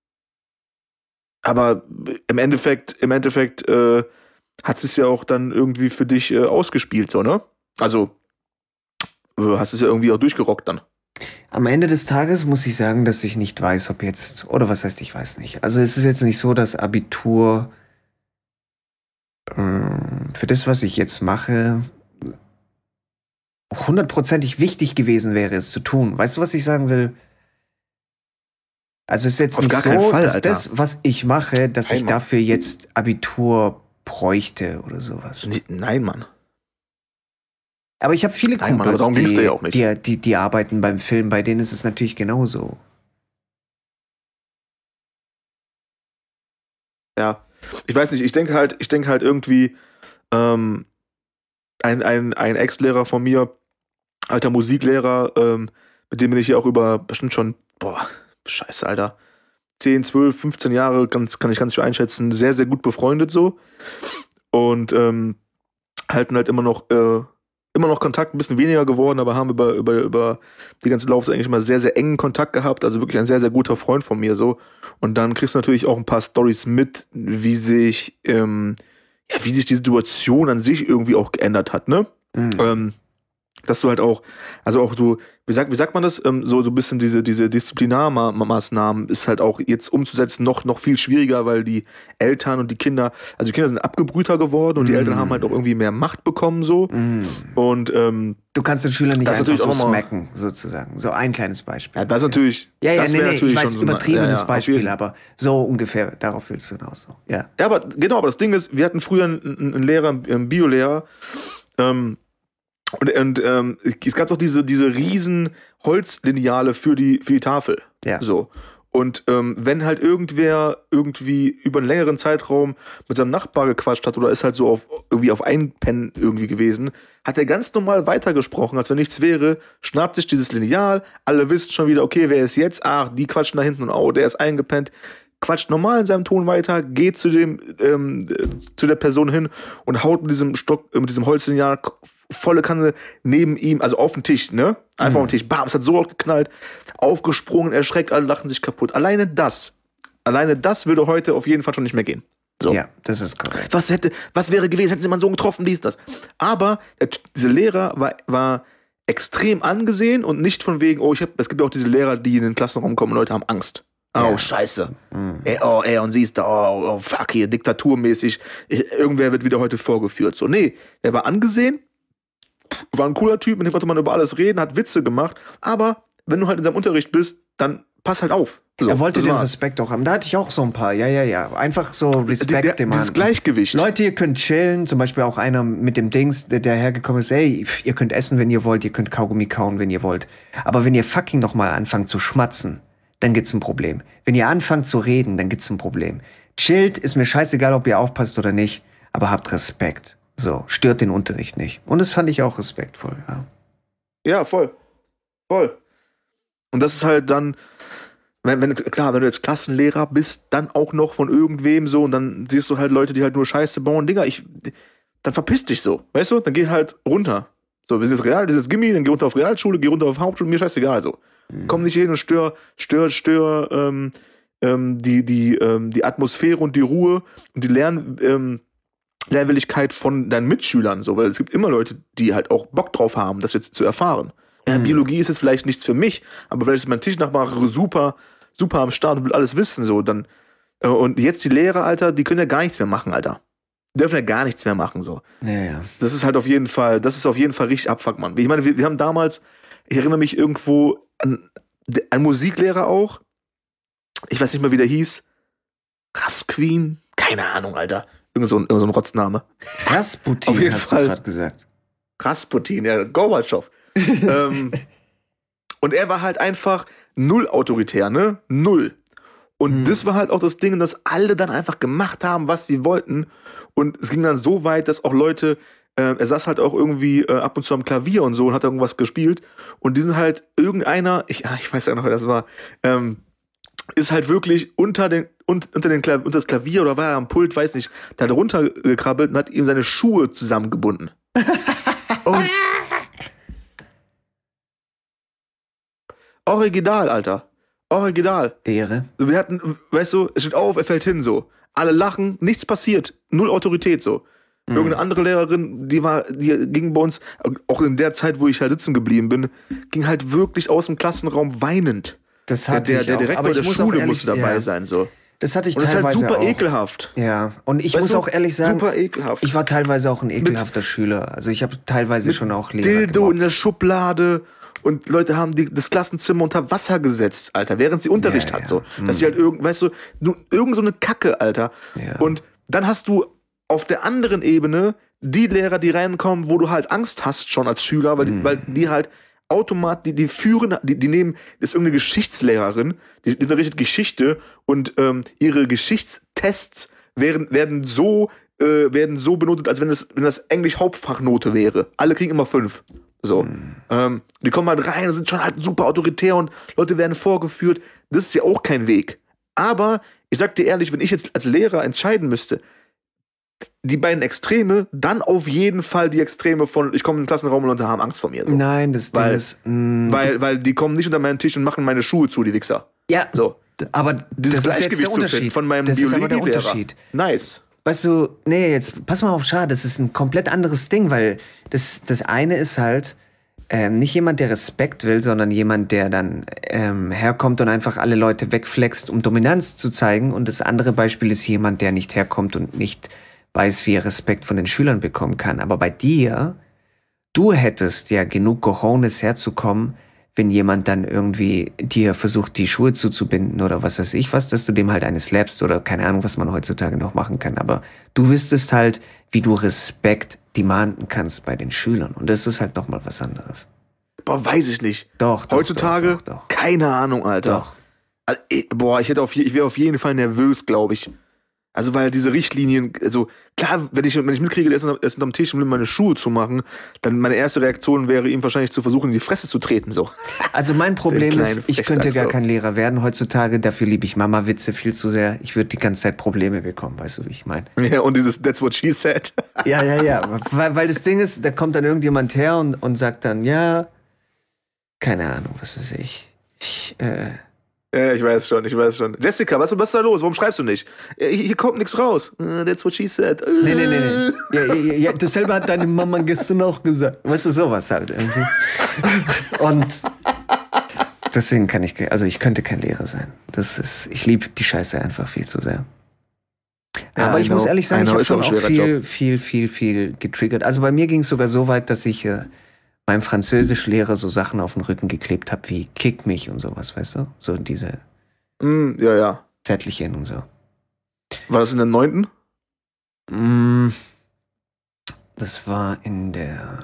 aber im Endeffekt, im Endeffekt äh, hat es ja auch dann irgendwie für dich äh, ausgespielt, so, ne? Also, äh, hast es ja irgendwie auch durchgerockt dann. Am Ende des Tages muss ich sagen, dass ich nicht weiß, ob jetzt, oder was heißt, ich weiß nicht. Also es ist jetzt nicht so, dass Abitur ähm, für das, was ich jetzt mache, hundertprozentig wichtig gewesen wäre, es zu tun. Weißt du, was ich sagen will? Also es ist jetzt Auf nicht gar so, keinen Fall, dass Alter. das, was ich mache, dass ich Einmal. dafür jetzt Abitur bräuchte oder sowas. Nee, Nein, Mann. Aber ich habe viele Nein, Mann, aber Kumpels, darum ging's die, dir ja auch nicht. die, die, die arbeiten beim Film, bei denen ist es natürlich genauso. Ja. Ich weiß nicht, ich denke halt, ich denke halt irgendwie, ähm, ein, ein, ein Ex-Lehrer von mir, alter Musiklehrer, ähm, mit dem bin ich ja auch über bestimmt schon, boah, scheiße, Alter, zehn, zwölf, fünfzehn Jahre, ganz, kann ich ganz viel einschätzen, sehr, sehr gut befreundet so. Und ähm, halten halt immer noch, äh, immer noch Kontakt, ein bisschen weniger geworden, aber haben über, über, über die ganze Laufzeit eigentlich immer sehr, sehr engen Kontakt gehabt. Also wirklich ein sehr, sehr guter Freund von mir so. Und dann kriegst du natürlich auch ein paar Storys mit, wie sich, ähm, ja, wie sich die Situation an sich irgendwie auch geändert hat, ne? Mhm. Ähm, dass du halt auch, also auch so, wie sagt, wie sagt man das? Ähm, so, so ein bisschen diese, diese Disziplinarmaßnahmen ist halt auch jetzt umzusetzen noch, noch viel schwieriger, weil die Eltern und die Kinder, also die Kinder sind abgebrühter geworden und die Mm. Eltern haben halt auch irgendwie mehr Macht bekommen so. Mhm. Und ähm, Du kannst den Schüler nicht Das ist einfach so natürlich auch noch mal- smacken, sozusagen. So ein kleines Beispiel. ja, das ist natürlich, Ja, ja, das nee, wär nee, natürlich ich weiß, schon so eine- übertriebenes ja, ja, auf Beispiel, jeden- aber so ungefähr, darauf willst du hinaus. So. Ja. Ja, aber genau, aber das Ding ist, wir hatten früher einen, einen Lehrer, einen Biolehrer, ähm, und, und ähm, es gab doch diese, diese riesen Holzlineale für die, für die Tafel. Ja. So. Und ähm, wenn halt irgendwer irgendwie über einen längeren Zeitraum mit seinem Nachbar gequatscht hat oder ist halt so auf irgendwie auf Einpennen irgendwie gewesen, hat er ganz normal weitergesprochen, als wenn nichts wäre, schnappt sich dieses Lineal, alle wissen schon wieder, okay, wer ist jetzt? Ach, die quatschen da hinten und oh, der ist eingepennt. Quatscht normal in seinem Ton weiter, geht zu dem ähm, äh, zu der Person hin und haut mit diesem Stock, äh, mit diesem Holzlineal k- volle Kanne neben ihm, also auf den Tisch, ne? Einfach auf den Tisch. Bam, es hat so laut geknallt, aufgesprungen, erschreckt, alle lachen sich kaputt. Alleine das, alleine das würde heute auf jeden Fall schon nicht mehr gehen. So. Ja, das ist korrekt. Was hätte, was wäre gewesen, hätten sie mal so getroffen, dies, das. Aber der, dieser Lehrer war, war extrem angesehen und nicht von wegen, oh, ich hab, es gibt ja auch diese Lehrer, die in den Klassenraum kommen und Leute haben Angst. Oh, Ja. scheiße. Ey, oh, ey, und siehst du, oh, oh, fuck hier, diktaturmäßig, ich, irgendwer wird wieder heute vorgeführt. So, nee, der war angesehen, war ein cooler Typ, mit dem konnte man über alles reden, hat Witze gemacht, aber wenn du halt in seinem Unterricht bist, dann pass halt auf. So, Er wollte das den war's. Respekt auch haben. Da hatte ich auch so ein paar. Ja, ja, ja. Einfach so Der- Respekt der- dem Dieses anderen. Gleichgewicht. Leute, ihr könnt chillen. Zum Beispiel auch einer mit dem Dings, der, der hergekommen ist. Ey, ihr könnt essen, wenn ihr wollt. Ihr könnt Kaugummi kauen, wenn ihr wollt. Aber wenn ihr fucking nochmal anfangt zu schmatzen, dann gibt's ein Problem. Wenn ihr anfangt zu reden, dann gibt's ein Problem. Chillt, ist mir scheißegal, ob ihr aufpasst oder nicht. Aber habt Respekt. So, stört den Unterricht nicht. Und das fand ich auch respektvoll, ja. Ja, voll. Voll. Und das ist halt dann, wenn, wenn, klar, wenn du jetzt Klassenlehrer bist, dann auch noch von irgendwem so und dann siehst du halt Leute, die halt nur Scheiße bauen. Digga, ich, dann verpiss dich so, weißt du? Dann geh halt runter. So, wir sind jetzt Real, das ist jetzt Gimmi, dann geh runter auf Realschule, geh runter auf Hauptschule, mir scheißegal, so. Komm nicht hin und stör, stör, stör, ähm, ähm, die, die, ähm, die Atmosphäre und die Ruhe und die Lern, ähm, Lernwilligkeit von deinen Mitschülern, so, weil es gibt immer Leute, die halt auch Bock drauf haben, das jetzt zu erfahren. Ja, Biologie ist jetzt vielleicht nichts für mich, aber vielleicht ist mein Tischnachbar super, super am Start und will alles wissen, so, dann, äh, und jetzt die Lehrer, Alter, die können ja gar nichts mehr machen, Alter. Die dürfen ja gar nichts mehr machen, so. Ja, ja. Das ist halt auf jeden Fall, das ist auf jeden Fall richtig Abfuck, Mann. Ich meine, wir, wir haben damals, ich erinnere mich irgendwo an einen Musiklehrer auch, ich weiß nicht mehr, wie der hieß. Rasquin? Keine Ahnung, Alter. Irgend so ein, irgend so ein Rotzname. Rasputin, Auf jeden hast Fall. du gerade gesagt. Rasputin, ja, Gorbatschow. ähm, und er war halt einfach null autoritär, ne? Null. Und Hm. das war halt auch das Ding, dass alle dann einfach gemacht haben, was sie wollten. Und es ging dann so weit, dass auch Leute, äh, er saß halt auch irgendwie äh, ab und zu am Klavier und so und hat irgendwas gespielt. Und die sind halt irgendeiner, ich, ah, ich weiß ja noch, wer das war, ähm, ist halt wirklich unter den un, unter den Klavier, unter das Klavier oder war er am Pult, weiß nicht, da hat er runtergekrabbelt und hat ihm seine Schuhe zusammengebunden. Und Original, Alter. Original. Ehre. Wir hatten, weißt du, es steht auf, er fällt hin so. Alle lachen, nichts passiert. Null Autorität so. Mhm. Irgendeine andere Lehrerin, die war, die ging bei uns, auch in der Zeit, wo ich halt sitzen geblieben bin, ging halt wirklich aus dem Klassenraum weinend. Das hatte der, ich der auch. Direktor Aber ich der muss auch Schule ehrlich- musste dabei ja. sein so. Das hatte ich Und das ist halt teilweise super auch. ekelhaft. Ja, und ich Weißt muss du, auch ehrlich sagen, super ekelhaft. ich war teilweise auch ein ekelhafter Schüler. Also ich habe teilweise schon auch Lehrer Dildo gemobbt. in der Schublade und Leute haben die, das Klassenzimmer unter Wasser gesetzt, Alter, während sie Unterricht Ja, hat, ja. so. Dass sie halt irgend, weißt du, du, irgend so eine Kacke, Alter. Ja. Und dann hast du auf der anderen Ebene die Lehrer, die reinkommen, wo du halt Angst hast schon als Schüler, weil, die, weil die halt automatisch, die, die führen, die, die nehmen, das ist irgendeine Geschichtslehrerin, die unterrichtet Geschichte und ähm, ihre Geschichtstests werden, werden so äh, werden so benotet, als wenn das, wenn das Englisch-Hauptfachnote wäre. Alle kriegen immer fünf. So. Mhm. Ähm, die kommen halt rein und sind schon halt super autoritär und Leute werden vorgeführt. Das ist ja auch kein Weg. Aber ich sag dir ehrlich, wenn ich jetzt als Lehrer entscheiden müsste, die beiden Extreme, dann auf jeden Fall die Extreme von, ich komme in den Klassenraum und Leute haben Angst vor mir. So. Nein, das Ding Weil- ist. Mh, Weil, weil die kommen nicht unter meinen Tisch und machen meine Schuhe zu, die Wichser. ja, So. aber Dieses das ist jetzt der Gleichgewicht zu Unterschied. finden von meinem das ist aber der Biologielehrer. Unterschied. Nice. Weißt du, nee, jetzt pass mal auf, schade, das ist ein komplett anderes Ding, weil das, das eine ist halt ähm, nicht jemand, der Respekt will, sondern jemand, der dann ähm, herkommt und einfach alle Leute wegflext, um Dominanz zu zeigen. Und das andere Beispiel ist jemand, der nicht herkommt und nicht weiß, wie er Respekt von den Schülern bekommen kann. Aber bei dir, du hättest ja genug Cojones herzukommen, wenn jemand dann irgendwie dir versucht, die Schuhe zuzubinden oder was weiß ich was, dass du dem halt eine slappst oder keine Ahnung, was man heutzutage noch machen kann. Aber du wüsstest halt, wie du Respekt demanden kannst bei den Schülern. Und das ist halt nochmal was anderes. Boah, weiß ich nicht. Doch, doch, Heutzutage, doch, doch, doch. keine Ahnung, Alter. Doch. Also, ich- boah, ich hätte auf, je- ich wäre auf jeden Fall nervös, glaube ich. Also, weil diese Richtlinien, also, klar, wenn ich, wenn ich mitkriege, der ist, unter- er ist unterm Tisch und will meine Schuhe zu machen, dann meine erste Reaktion wäre, ihm wahrscheinlich zu versuchen, in die Fresse zu treten, so. Also mein Problem Den ist, kleinen ich Frechdachs könnte gar so. kein Lehrer werden heutzutage. Dafür liebe ich Mama-Witze viel zu sehr. Ich würde die ganze Zeit Probleme bekommen, weißt du, wie ich meine? Ja, und dieses That's what she said. Ja, ja, ja. Weil, weil das Ding ist, da kommt dann irgendjemand her und, und sagt dann, ja, keine Ahnung, was weiß ich. Ich, äh, Ja, ich weiß schon, ich weiß schon. Jessica, was, was ist da los? Warum schreibst du nicht? Ja, Hier, hier kommt nichts raus. Uh, That's what she said. Uh. nee, nee, nee, nee. Ja, ja, ja, dasselbe hat deine Mama gestern auch gesagt. Weißt du, sowas halt irgendwie. Und deswegen kann ich, ke- also ich könnte kein Lehrer sein. Das ist, ich liebe die Scheiße einfach viel zu sehr. Ja, Aber I ich know. muss ehrlich sagen, I ich know, habe ist schon auch auch ein schwerer viel, Job. viel, viel, viel getriggert. Also bei mir ging es sogar so weit, dass ich äh, meinem Französischlehrer so Sachen auf den Rücken geklebt habe, wie Kick mich und sowas, weißt du? So diese Mm, ja, ja. Zettelchen und so. War das in der neunten? Mm, Das war in der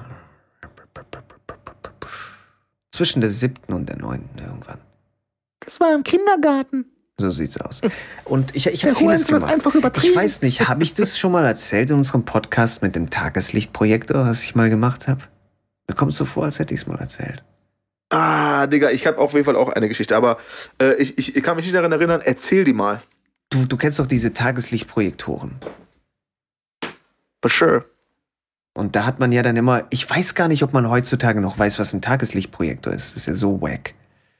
zwischen der siebten und der neunten irgendwann. Das war im Kindergarten. So sieht's aus. Und ich, ich Der habe vieles Hurensohn hat gemacht. einfach übertrieben. Ich weiß nicht, habe ich das schon mal erzählt in unserem Podcast mit dem Tageslichtprojektor, was ich mal gemacht habe? Mir kommt so vor, als hätte ich es mal erzählt. Ah, Digga, ich habe auf jeden Fall auch eine Geschichte, aber äh, ich, ich, ich kann mich nicht daran erinnern. Erzähl die mal. Du, du kennst doch diese Tageslichtprojektoren. For sure. Und da hat man ja dann immer, ich weiß gar nicht, ob man heutzutage noch weiß, was ein Tageslichtprojektor ist. Das ist ja so wack.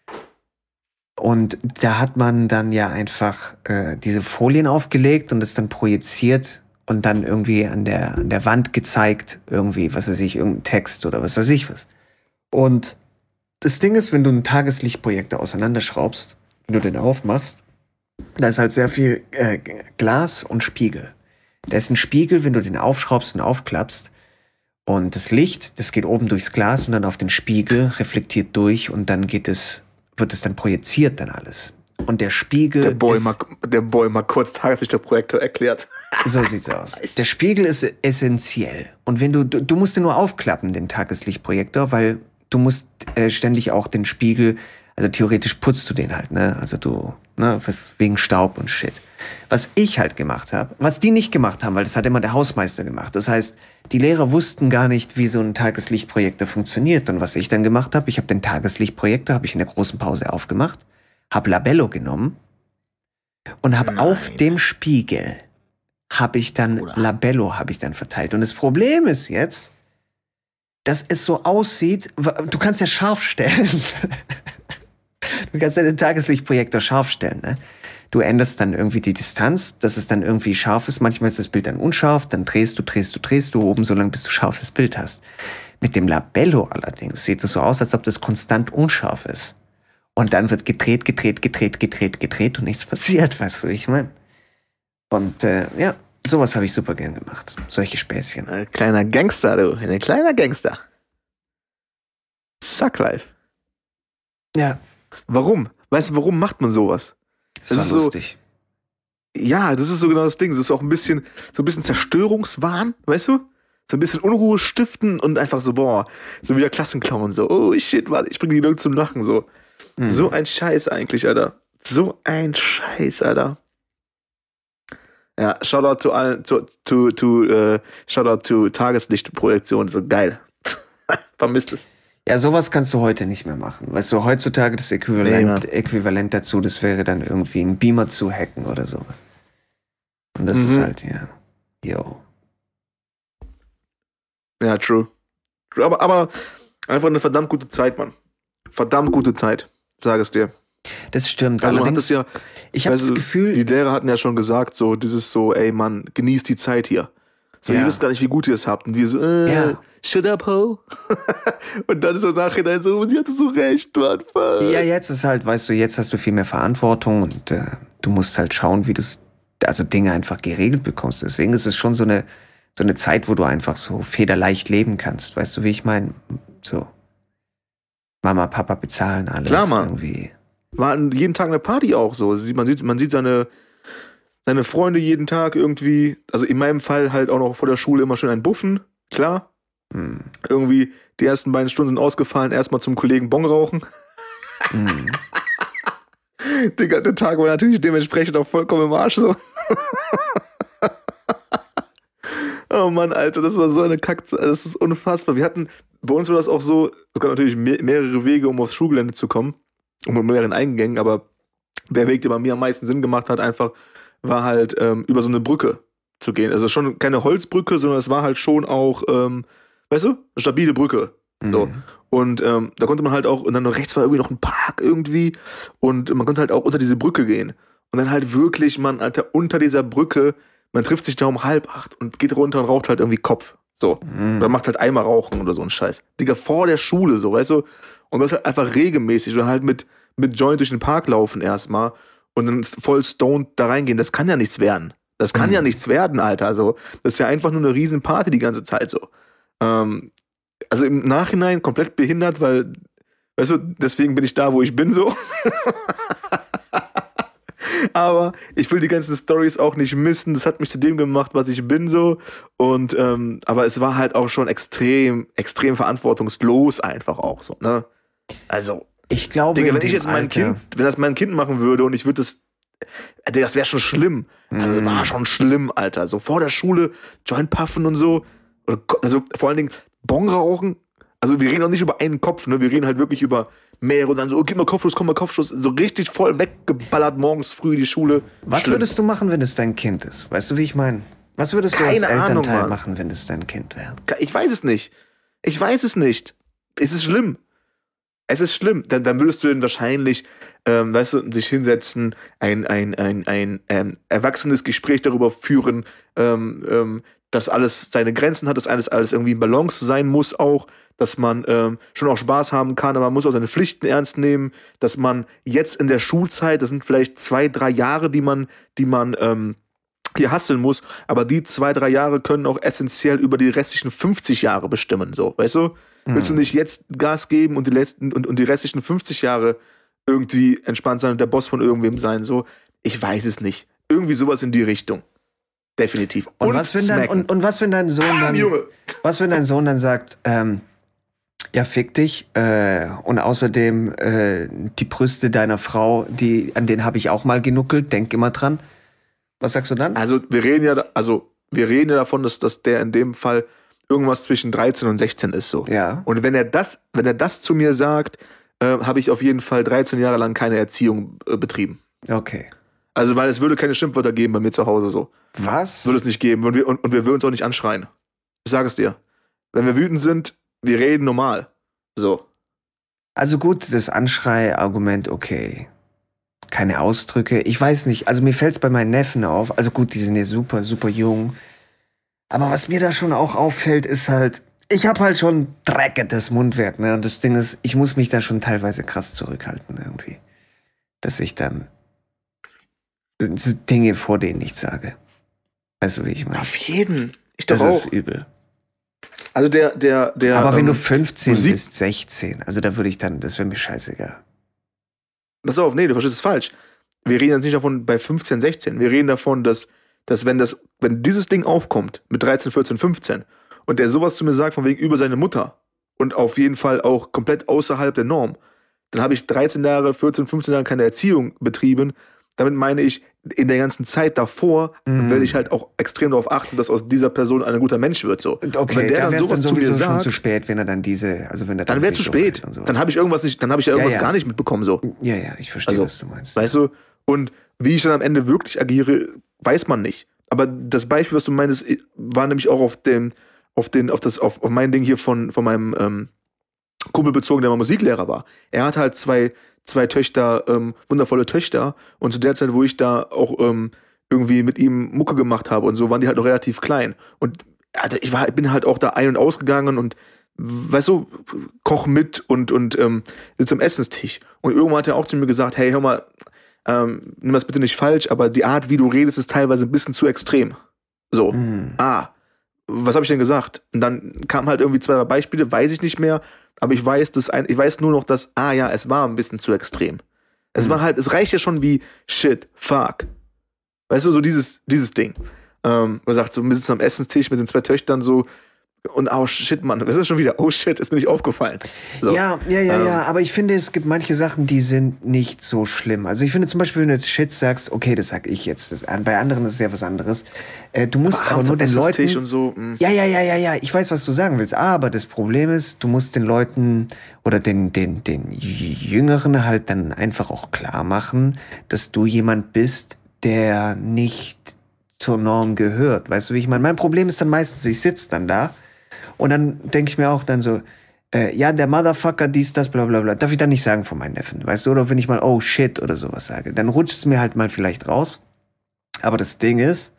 Und da hat man dann ja einfach äh, diese Folien aufgelegt und es dann projiziert und dann irgendwie an der, an der Wand gezeigt, irgendwie, was weiß ich, irgendein Text oder was weiß ich was. Und das Ding ist, wenn du einen Tageslichtprojektor auseinanderschraubst, wenn du den aufmachst, da ist halt sehr viel äh, Glas und Spiegel. Da ist ein Spiegel, wenn du den aufschraubst und aufklappst. Und das Licht, das geht oben durchs Glas und dann auf den Spiegel, reflektiert durch und dann geht es, wird es dann projiziert dann alles Und der Spiegel Der Boy, ist, mal, der Boy mal kurz Tageslichtprojektor erklärt. so sieht's aus. Der Spiegel ist essentiell. Und wenn du, du, du musst den nur aufklappen, den Tageslichtprojektor, weil du musst äh, ständig auch den Spiegel, also theoretisch putzt du den halt, ne? Also du, ne, wegen Staub und Shit. Was ich halt gemacht habe, was die nicht gemacht haben, weil das hat immer der Hausmeister gemacht. Das heißt, die Lehrer wussten gar nicht, wie so ein Tageslichtprojektor funktioniert. Und was ich dann gemacht habe, ich habe den Tageslichtprojektor, habe ich in der großen Pause aufgemacht, habe Labello genommen und habe auf dem Spiegel habe ich dann Oder? Labello habe ich dann verteilt. Und das Problem ist jetzt, dass es so aussieht, du kannst ja scharf stellen. Du kannst ja den Tageslichtprojektor scharf stellen, ne? Du änderst dann irgendwie die Distanz, dass es dann irgendwie scharf ist. Manchmal ist das Bild dann unscharf, dann drehst du, drehst du, drehst du oben so lange, bis du scharfes Bild hast. Mit dem Labello allerdings sieht es so aus, als ob das konstant unscharf ist. Und dann wird gedreht, gedreht, gedreht, gedreht, gedreht und nichts passiert, weißt du, ich meine. Und äh, ja, sowas habe ich super gern gemacht. Solche Späßchen. Ein kleiner Gangster, du. Ein kleiner Gangster. Sucklife. Ja, Warum? Weißt du, warum macht man sowas? das Das war ist so- lustig. Ja, das ist so genau das Ding. Das ist auch ein bisschen, so ein bisschen Zerstörungswahn, weißt du? So ein bisschen Unruhe stiften und einfach so, boah, so wieder Klassenclown, so, oh shit, warte, ich bring die Leute zum Lachen, so. Mhm. So ein Scheiß eigentlich, Alter. So ein Scheiß, Alter. Ja, Shoutout to allen, to, to, to, äh, Shoutout to Tageslichtprojektion, so geil. Vermisst es. Ja, sowas kannst du heute nicht mehr machen. Weißt du, heutzutage das Nee, Äquivalent, Mann. Äquivalent dazu, das wäre dann irgendwie ein Beamer zu hacken oder sowas. Und das Mhm. ist halt, ja, yo. Ja, true. true. Aber, aber einfach eine verdammt gute Zeit, Mann. Verdammt gute Zeit, sag es dir. Das stimmt. Also man hat Allerdings, es ja, ich habe weißt das du, Gefühl, die Lehrer hatten ja schon gesagt, so dieses so, ey Mann, genießt die Zeit hier. So, Ja. ihr wisst gar nicht, wie gut ihr es habt. Und wir so, äh, Ja. shut up, ho. Und dann so nachhinein so, sie hatte so recht, Mann. Fuck. ja, jetzt ist halt, weißt du, jetzt hast du viel mehr Verantwortung und äh, du musst halt schauen, wie du also Dinge einfach geregelt bekommst. Deswegen ist es schon so eine, so eine Zeit, wo du einfach so federleicht leben kannst. Weißt du, wie ich meine? So, Mama, Papa bezahlen alles. Klar, Mann. Irgendwie. War jeden Tag eine Party auch so. Sie- Man sieht, man sieht seine, seine Freunde jeden Tag irgendwie. Also in meinem Fall halt auch noch vor der Schule immer schön ein Buffen. Klar. Hm. Irgendwie die ersten beiden Stunden sind ausgefallen. Erstmal zum Kollegen Bon rauchen. Hm. Der ganze Tag war natürlich dementsprechend auch vollkommen im Arsch so. Oh Mann, Alter, das war so eine Kackzeit. Das ist unfassbar. Wir hatten, bei uns war das auch so, es gab natürlich me- mehrere Wege, um aufs Schulgelände zu kommen. Um mit mehreren Eingängen, aber der Weg, der bei mir am meisten Sinn gemacht hat, einfach, war halt ähm, über so eine Brücke zu gehen. Also schon keine Holzbrücke, sondern es war halt schon auch, ähm, weißt du, eine stabile Brücke. So. Mhm. Und ähm, da konnte man halt auch, und dann rechts war irgendwie noch ein Park irgendwie, und man konnte halt auch unter diese Brücke gehen. Und dann halt wirklich, man, Alter, unter dieser Brücke, man trifft sich da um halb acht und geht runter und raucht halt irgendwie Kopf. So. Mhm. Oder macht halt Eimer rauchen oder so ein Scheiß. Digga, vor der Schule, so, weißt du? Und das halt einfach regelmäßig. Oder halt mit, mit Joint durch den Park laufen erstmal und dann voll stoned da reingehen. Das kann ja nichts werden. Das kann Mhm. ja nichts werden, Alter. Also, das ist ja einfach nur eine riesen Party die ganze Zeit so. Ähm, also im Nachhinein komplett behindert, weil, weißt du, deswegen bin ich da, wo ich bin, so. Aber ich will die ganzen Storys auch nicht missen. Das hat mich zu dem gemacht, was ich bin, so. Und, ähm, aber es war halt auch schon extrem, extrem verantwortungslos einfach auch so, ne? Also, Ich glaube, Digga, in wenn ich dem jetzt mein Alter- Kind, wenn das mein Kind machen würde und ich würde das, Digga, das wäre schon schlimm. Also, Mhm. war schon schlimm, Alter. So vor der Schule, Joint puffen und so. Oder, ko- also vor allen Dingen Bon rauchen. Also wir reden auch nicht über einen Kopf, ne? Wir reden halt wirklich über mehrere und dann so, oh, gib mal Kopfschuss, komm mal Kopfschuss. So richtig voll weggeballert morgens früh die Schule. Was Schlimm. würdest du machen, wenn es dein Kind ist? Weißt du, wie ich meine? Was würdest du Keine als Ahnung, Elternteil Mann. machen, wenn es dein Kind wäre? Ich weiß es nicht. Ich weiß es nicht. Es ist schlimm. Es ist schlimm. Dann, dann würdest du ihn wahrscheinlich, ähm, weißt du, sich hinsetzen, ein, ein, ein, ein ähm, erwachsenes Gespräch darüber führen, ähm, ähm, dass alles seine Grenzen hat, dass alles, alles irgendwie in Balance sein muss auch, dass man ähm, schon auch Spaß haben kann, aber man muss auch seine Pflichten ernst nehmen, dass man jetzt in der Schulzeit, das sind vielleicht zwei, drei Jahre, die man, die man ähm, hier hasseln muss, aber die zwei, drei Jahre können auch essentiell über die restlichen fünfzig Jahre bestimmen, so, weißt du? Willst du nicht jetzt Gas geben und die letzten und, und die restlichen fünfzig Jahre irgendwie entspannt sein und der Boss von irgendwem sein, so. Ich weiß es nicht. Irgendwie sowas in die Richtung. Definitiv. Und, und, was, wenn dann, und, und was, wenn dein Sohn dann, Junge. was, wenn dein Sohn dann sagt, ähm, ja, fick dich, äh, und außerdem, äh, die Brüste deiner Frau, die, an denen habe ich auch mal genuckelt, denk immer dran. Was sagst du dann? Also, wir reden ja, also, wir reden ja davon, dass, dass der in dem Fall irgendwas zwischen dreizehn und sechzehn ist, so. Ja. Und wenn er das, wenn er das zu mir sagt, äh, habe ich auf jeden Fall dreizehn Jahre lang keine Erziehung äh, betrieben. Okay. Also, weil es würde keine Schimpfwörter geben bei mir zu Hause, so. Was? Würde es nicht geben. Und wir, und, und wir würden uns auch nicht anschreien. Ich sage es dir. Wenn wir wütend sind, wir reden normal. So. Also gut, das Anschrei-Argument, okay. Keine Ausdrücke. Ich weiß nicht, also mir fällt es bei meinen Neffen auf. Also gut, die sind ja super, super jung. Aber was mir da schon auch auffällt, ist halt, ich habe halt schon dreckiges Mundwerk, ne? Und das Ding ist, ich muss mich da schon teilweise krass zurückhalten irgendwie. Dass ich dann Dinge vor denen nicht sage. Weißt du, wie ich meine? Auf jeden. Ich doch das auch. ist übel. Also der, der, der. Aber wenn ähm, du fünfzehn Musik- bist, sechzehn, also da würde ich dann, das wäre mir scheißegal. Pass auf, nee, du verstehst es falsch. Wir reden jetzt nicht davon bei fünfzehn, sechzehn. Wir reden davon, dass, dass wenn das, wenn dieses Ding aufkommt mit dreizehn, vierzehn, fünfzehn und der sowas zu mir sagt von wegen über seine Mutter und auf jeden Fall auch komplett außerhalb der Norm, dann habe ich dreizehn Jahre, vierzehn, fünfzehn Jahre keine Erziehung betrieben. Damit meine ich, in der ganzen Zeit davor Mhm. werde ich halt auch extrem darauf achten, dass aus dieser Person ein guter Mensch wird. So. Und Okay, wenn der da dann wäre es sowas dann zu mir sowieso schon sagt, zu spät, wenn er dann diese, also wenn er dann wäre es zu sich spät. aufregt und sowas. Dann habe ich irgendwas nicht, dann habe ich ja irgendwas ja. gar nicht mitbekommen. So. Ja, ja, ich verstehe, Also, was du meinst. Weißt du? Und wie ich dann am Ende wirklich agiere, weiß man nicht. Aber das Beispiel, was du meinst, war nämlich auch auf den, auf den, auf das, auf, auf mein Ding hier von, von meinem ähm, Kumpel bezogen, der mal Musiklehrer war. Er hat halt zwei, zwei Töchter, ähm, wundervolle Töchter. Und zu der Zeit, wo ich da auch ähm, irgendwie mit ihm Mucke gemacht habe und so, waren die halt noch relativ klein. Und ja, ich war, bin halt auch da ein- und ausgegangen und weißt du, koch mit und, und ähm, sitze am Essenstisch. Und irgendwann hat er auch zu mir gesagt, hey, hör mal, ähm, nimm das bitte nicht falsch, aber die Art, wie du redest, ist teilweise ein bisschen zu extrem. So, Mhm. ah, was habe ich denn gesagt? Und dann kamen halt irgendwie zwei, drei Beispiele, weiß ich nicht mehr, aber ich weiß, dass ein, ich weiß nur noch, dass, ah ja, es war ein bisschen zu extrem. Es Mhm. war halt, es reicht ja schon wie shit, fuck. Weißt du, so dieses, dieses Ding. Ähm, man sagt so, wir sitzen am Essenstisch mit den zwei Töchtern so und oh shit, Mann, das ist schon wieder, oh shit, ist mir nicht aufgefallen. So. Ja, ja, ja, Ähm. ja, aber ich finde, es gibt manche Sachen, die sind nicht so schlimm. Also ich finde zum Beispiel, wenn du jetzt Shit sagst, okay, das sag ich jetzt, das, bei anderen ist es ja was anderes. Äh, du musst aber, abends nur am den Essenstisch Leuten... und so, mh. Ja, ja, ja, ja, ja, ich weiß, was du sagen willst, aber das Problem ist, du musst den Leuten oder den, den, den Jüngeren halt dann einfach auch klar machen, dass du jemand bist, der nicht zur Norm gehört. Weißt du, wie ich meine? Mein Problem ist dann meistens, ich sitze dann da und dann denke ich mir auch dann so, äh, ja, der Motherfucker, dies, das, bla bla bla. Darf ich dann nicht sagen von meinen Neffen, weißt du? Oder wenn ich mal, oh shit oder sowas sage, dann rutscht es mir halt mal vielleicht raus. Aber das Ding ist,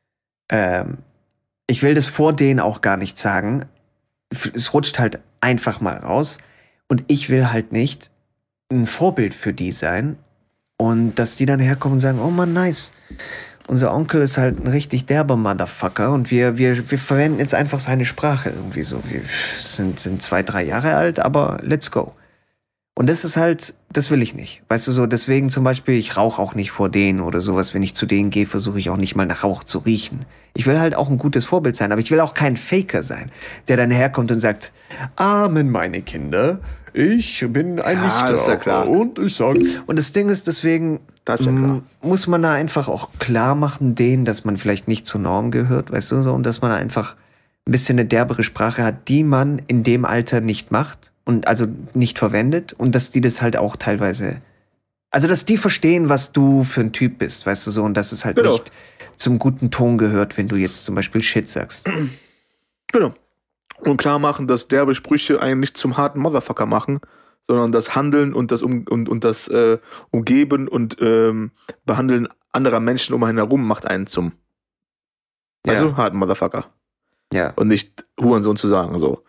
ähm, ich will das vor denen auch gar nicht sagen. Es rutscht halt einfach mal raus. Und ich will halt nicht ein Vorbild für die sein. Und dass die dann herkommen und sagen, oh Mann, nice. Unser Onkel ist halt ein richtig derber Motherfucker und wir, wir, wir verwenden jetzt einfach seine Sprache irgendwie so. Wir sind, sind zwei, drei Jahre alt, aber let's go. Und das ist halt, das will ich nicht. Weißt du so, deswegen zum Beispiel, ich rauche auch nicht vor denen oder sowas. Wenn ich zu denen gehe, versuche ich auch nicht mal nach Rauch zu riechen. Ich will halt auch ein gutes Vorbild sein, aber ich will auch kein Faker sein, der dann herkommt und sagt, Amen, meine Kinder, ich bin ein Ja, Nichtraucher ist ja klar. und ich sage... Und das Ding ist, deswegen Das ist ja klar. m, muss man da einfach auch klar machen, denen, dass man vielleicht nicht zur Norm gehört, weißt du, so, und dass man einfach ein bisschen eine derbere Sprache hat, die man in dem Alter nicht macht und also nicht verwendet und dass die das halt auch teilweise, also dass die verstehen, was du für ein Typ bist, weißt du so, und dass es halt Genau. nicht zum guten Ton gehört, wenn du jetzt zum Beispiel Shit sagst. Genau. Und klar machen, dass derbe Sprüche einen nicht zum harten Motherfucker machen, sondern das Handeln und das, um, und, und das äh, Umgeben und ähm, Behandeln anderer Menschen um einen herum macht einen zum also Ja. harten Motherfucker. Ja. Und nicht Hurensohn zu sagen. So.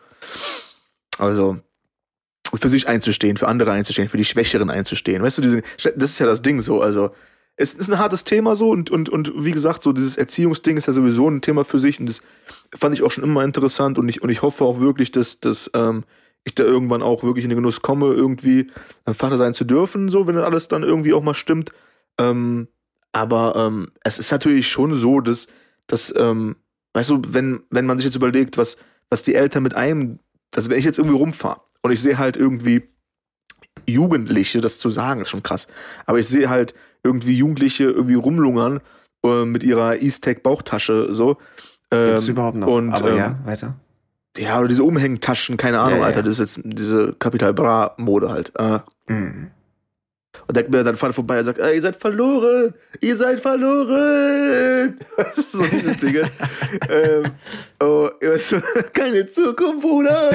Also für sich einzustehen, für andere einzustehen, für die Schwächeren einzustehen. Weißt du, diese, das ist ja das Ding so. Also es ist ein hartes Thema so und, und, und wie gesagt, so dieses Erziehungsding ist ja sowieso ein Thema für sich und das fand ich auch schon immer interessant und ich, und ich hoffe auch wirklich, dass, dass ähm, ich da irgendwann auch wirklich in den Genuss komme, irgendwie ein Vater sein zu dürfen, so, wenn das alles dann irgendwie auch mal stimmt. Ähm, aber ähm, es ist natürlich schon so, dass, dass ähm, weißt du, wenn, wenn man sich jetzt überlegt, was, was die Eltern mit einem, also wenn ich jetzt irgendwie rumfahre und ich sehe halt irgendwie Jugendliche, das zu sagen, ist schon krass, aber ich sehe halt irgendwie Jugendliche irgendwie rumlungern äh, mit ihrer East-Tech-Bauchtasche, so. Ähm, Gibt's überhaupt noch? Und, Aber ähm, ja, weiter. Ja, oder diese Umhängtaschen, keine Ahnung, Ja, ja. Alter, das ist jetzt diese Capital Bra-Mode halt. Äh. Mhm. Und der mir dann fährt vorbei und sagt, ey, ihr seid verloren, ihr seid verloren. Das ist so dieses Ding. ähm, oh, weißt du, keine Zukunft, Bruder.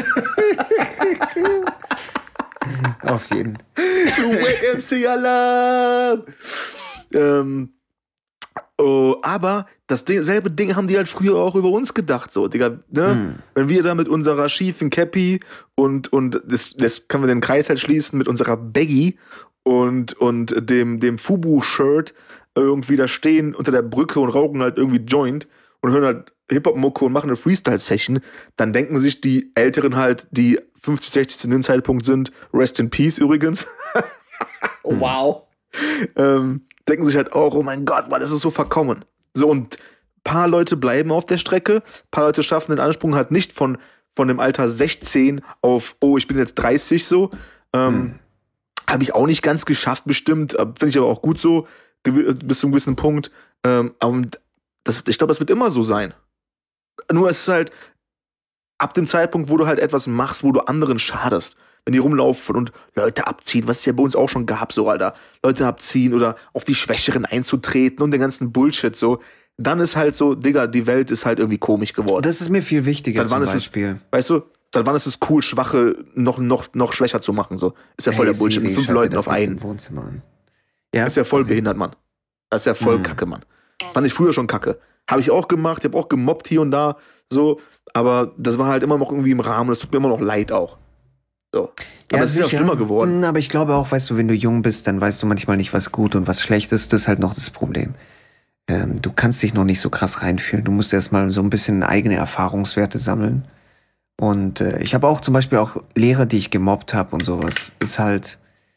Auf jeden. W M C-Alarm. ähm, oh, aber das Ding, selbe Ding haben die halt früher auch über uns gedacht, so, Digga, ne? Mhm. Wenn wir da mit unserer schiefen Cappy und, und das, das können wir den Kreis halt schließen mit unserer Baggy und, und dem, dem Fubu-Shirt irgendwie da stehen unter der Brücke und rauchen halt irgendwie Joint und hören halt Hip-Hop-Mucke und machen eine Freestyle-Session, dann denken sich die Älteren halt, die fünfzig, sechzig zu dem Zeitpunkt sind, Rest in Peace übrigens. Oh, wow. ähm, denken sich halt auch, oh mein Gott, Mann, das ist so verkommen. So, und ein paar Leute bleiben auf der Strecke, ein paar Leute schaffen den Ansprung halt nicht von, von dem Alter sechzehn auf, oh, ich bin jetzt dreißig so. Ähm, hm. Habe ich auch nicht ganz geschafft, bestimmt. Finde ich aber auch gut so, bis zu einem gewissen Punkt. Ähm, und das, ich glaube, das wird immer so sein. Nur es ist halt ab dem Zeitpunkt, wo du halt etwas machst, wo du anderen schadest. Wenn die rumlaufen und Leute abziehen, was es ja bei uns auch schon gab, so, Alter. Leute abziehen oder auf die Schwächeren einzutreten und den ganzen Bullshit, so. Dann ist halt so, Digga, die Welt ist halt irgendwie komisch geworden. Das ist mir viel wichtiger Seit wann zum ist Beispiel. Es, weißt du, seit wann ist es cool, Schwache noch, noch, noch schwächer zu machen, so. Ist ja voll Hey, der Bullshit, Siri, mit fünf schalte Leuten das auf nicht einen. im Wohnzimmer an. Ja, Das ist ja voll okay. behindert, Mann. Das ist ja voll Mhm. Kacke, Mann. Fand ich früher schon Kacke. Habe ich auch gemacht, ich habe auch gemobbt hier und da, so. Aber das war halt immer noch irgendwie im Rahmen, das tut mir immer noch leid auch. So. Aber Ja, es ist ja sicher. schlimmer geworden. Mm, Aber ich glaube auch, weißt du, wenn du jung bist, dann weißt du manchmal nicht, was gut und was schlecht ist. Das ist halt noch das Problem. Ähm, du kannst dich noch nicht so krass reinfühlen. Du musst erstmal so ein bisschen eigene Erfahrungswerte sammeln. Und äh, ich habe auch zum Beispiel auch Lehrer, die ich gemobbt habe und sowas. Ist halt,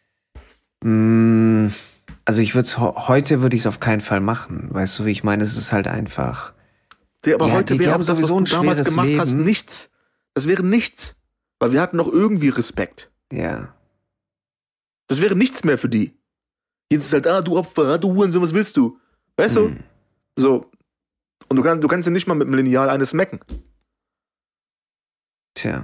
mh, also ich würde es heute würde ich es auf keinen Fall machen. Weißt du, wie ich meine? Es ist halt einfach. Die, aber Ja, heute die- die wäre haben auch das, was sowieso du ein damals schweres gemacht hast, Leben. nichts. Das wäre nichts. Weil wir hatten noch irgendwie Respekt. Ja. Das wäre nichts mehr für die. Jetzt ist halt, ah, du Opfer, ah, du Hurensohn, was willst du? Weißt du? Hm. So. Und du, kann, du kannst ja nicht mal mit dem Lineal eines mecken. Tja.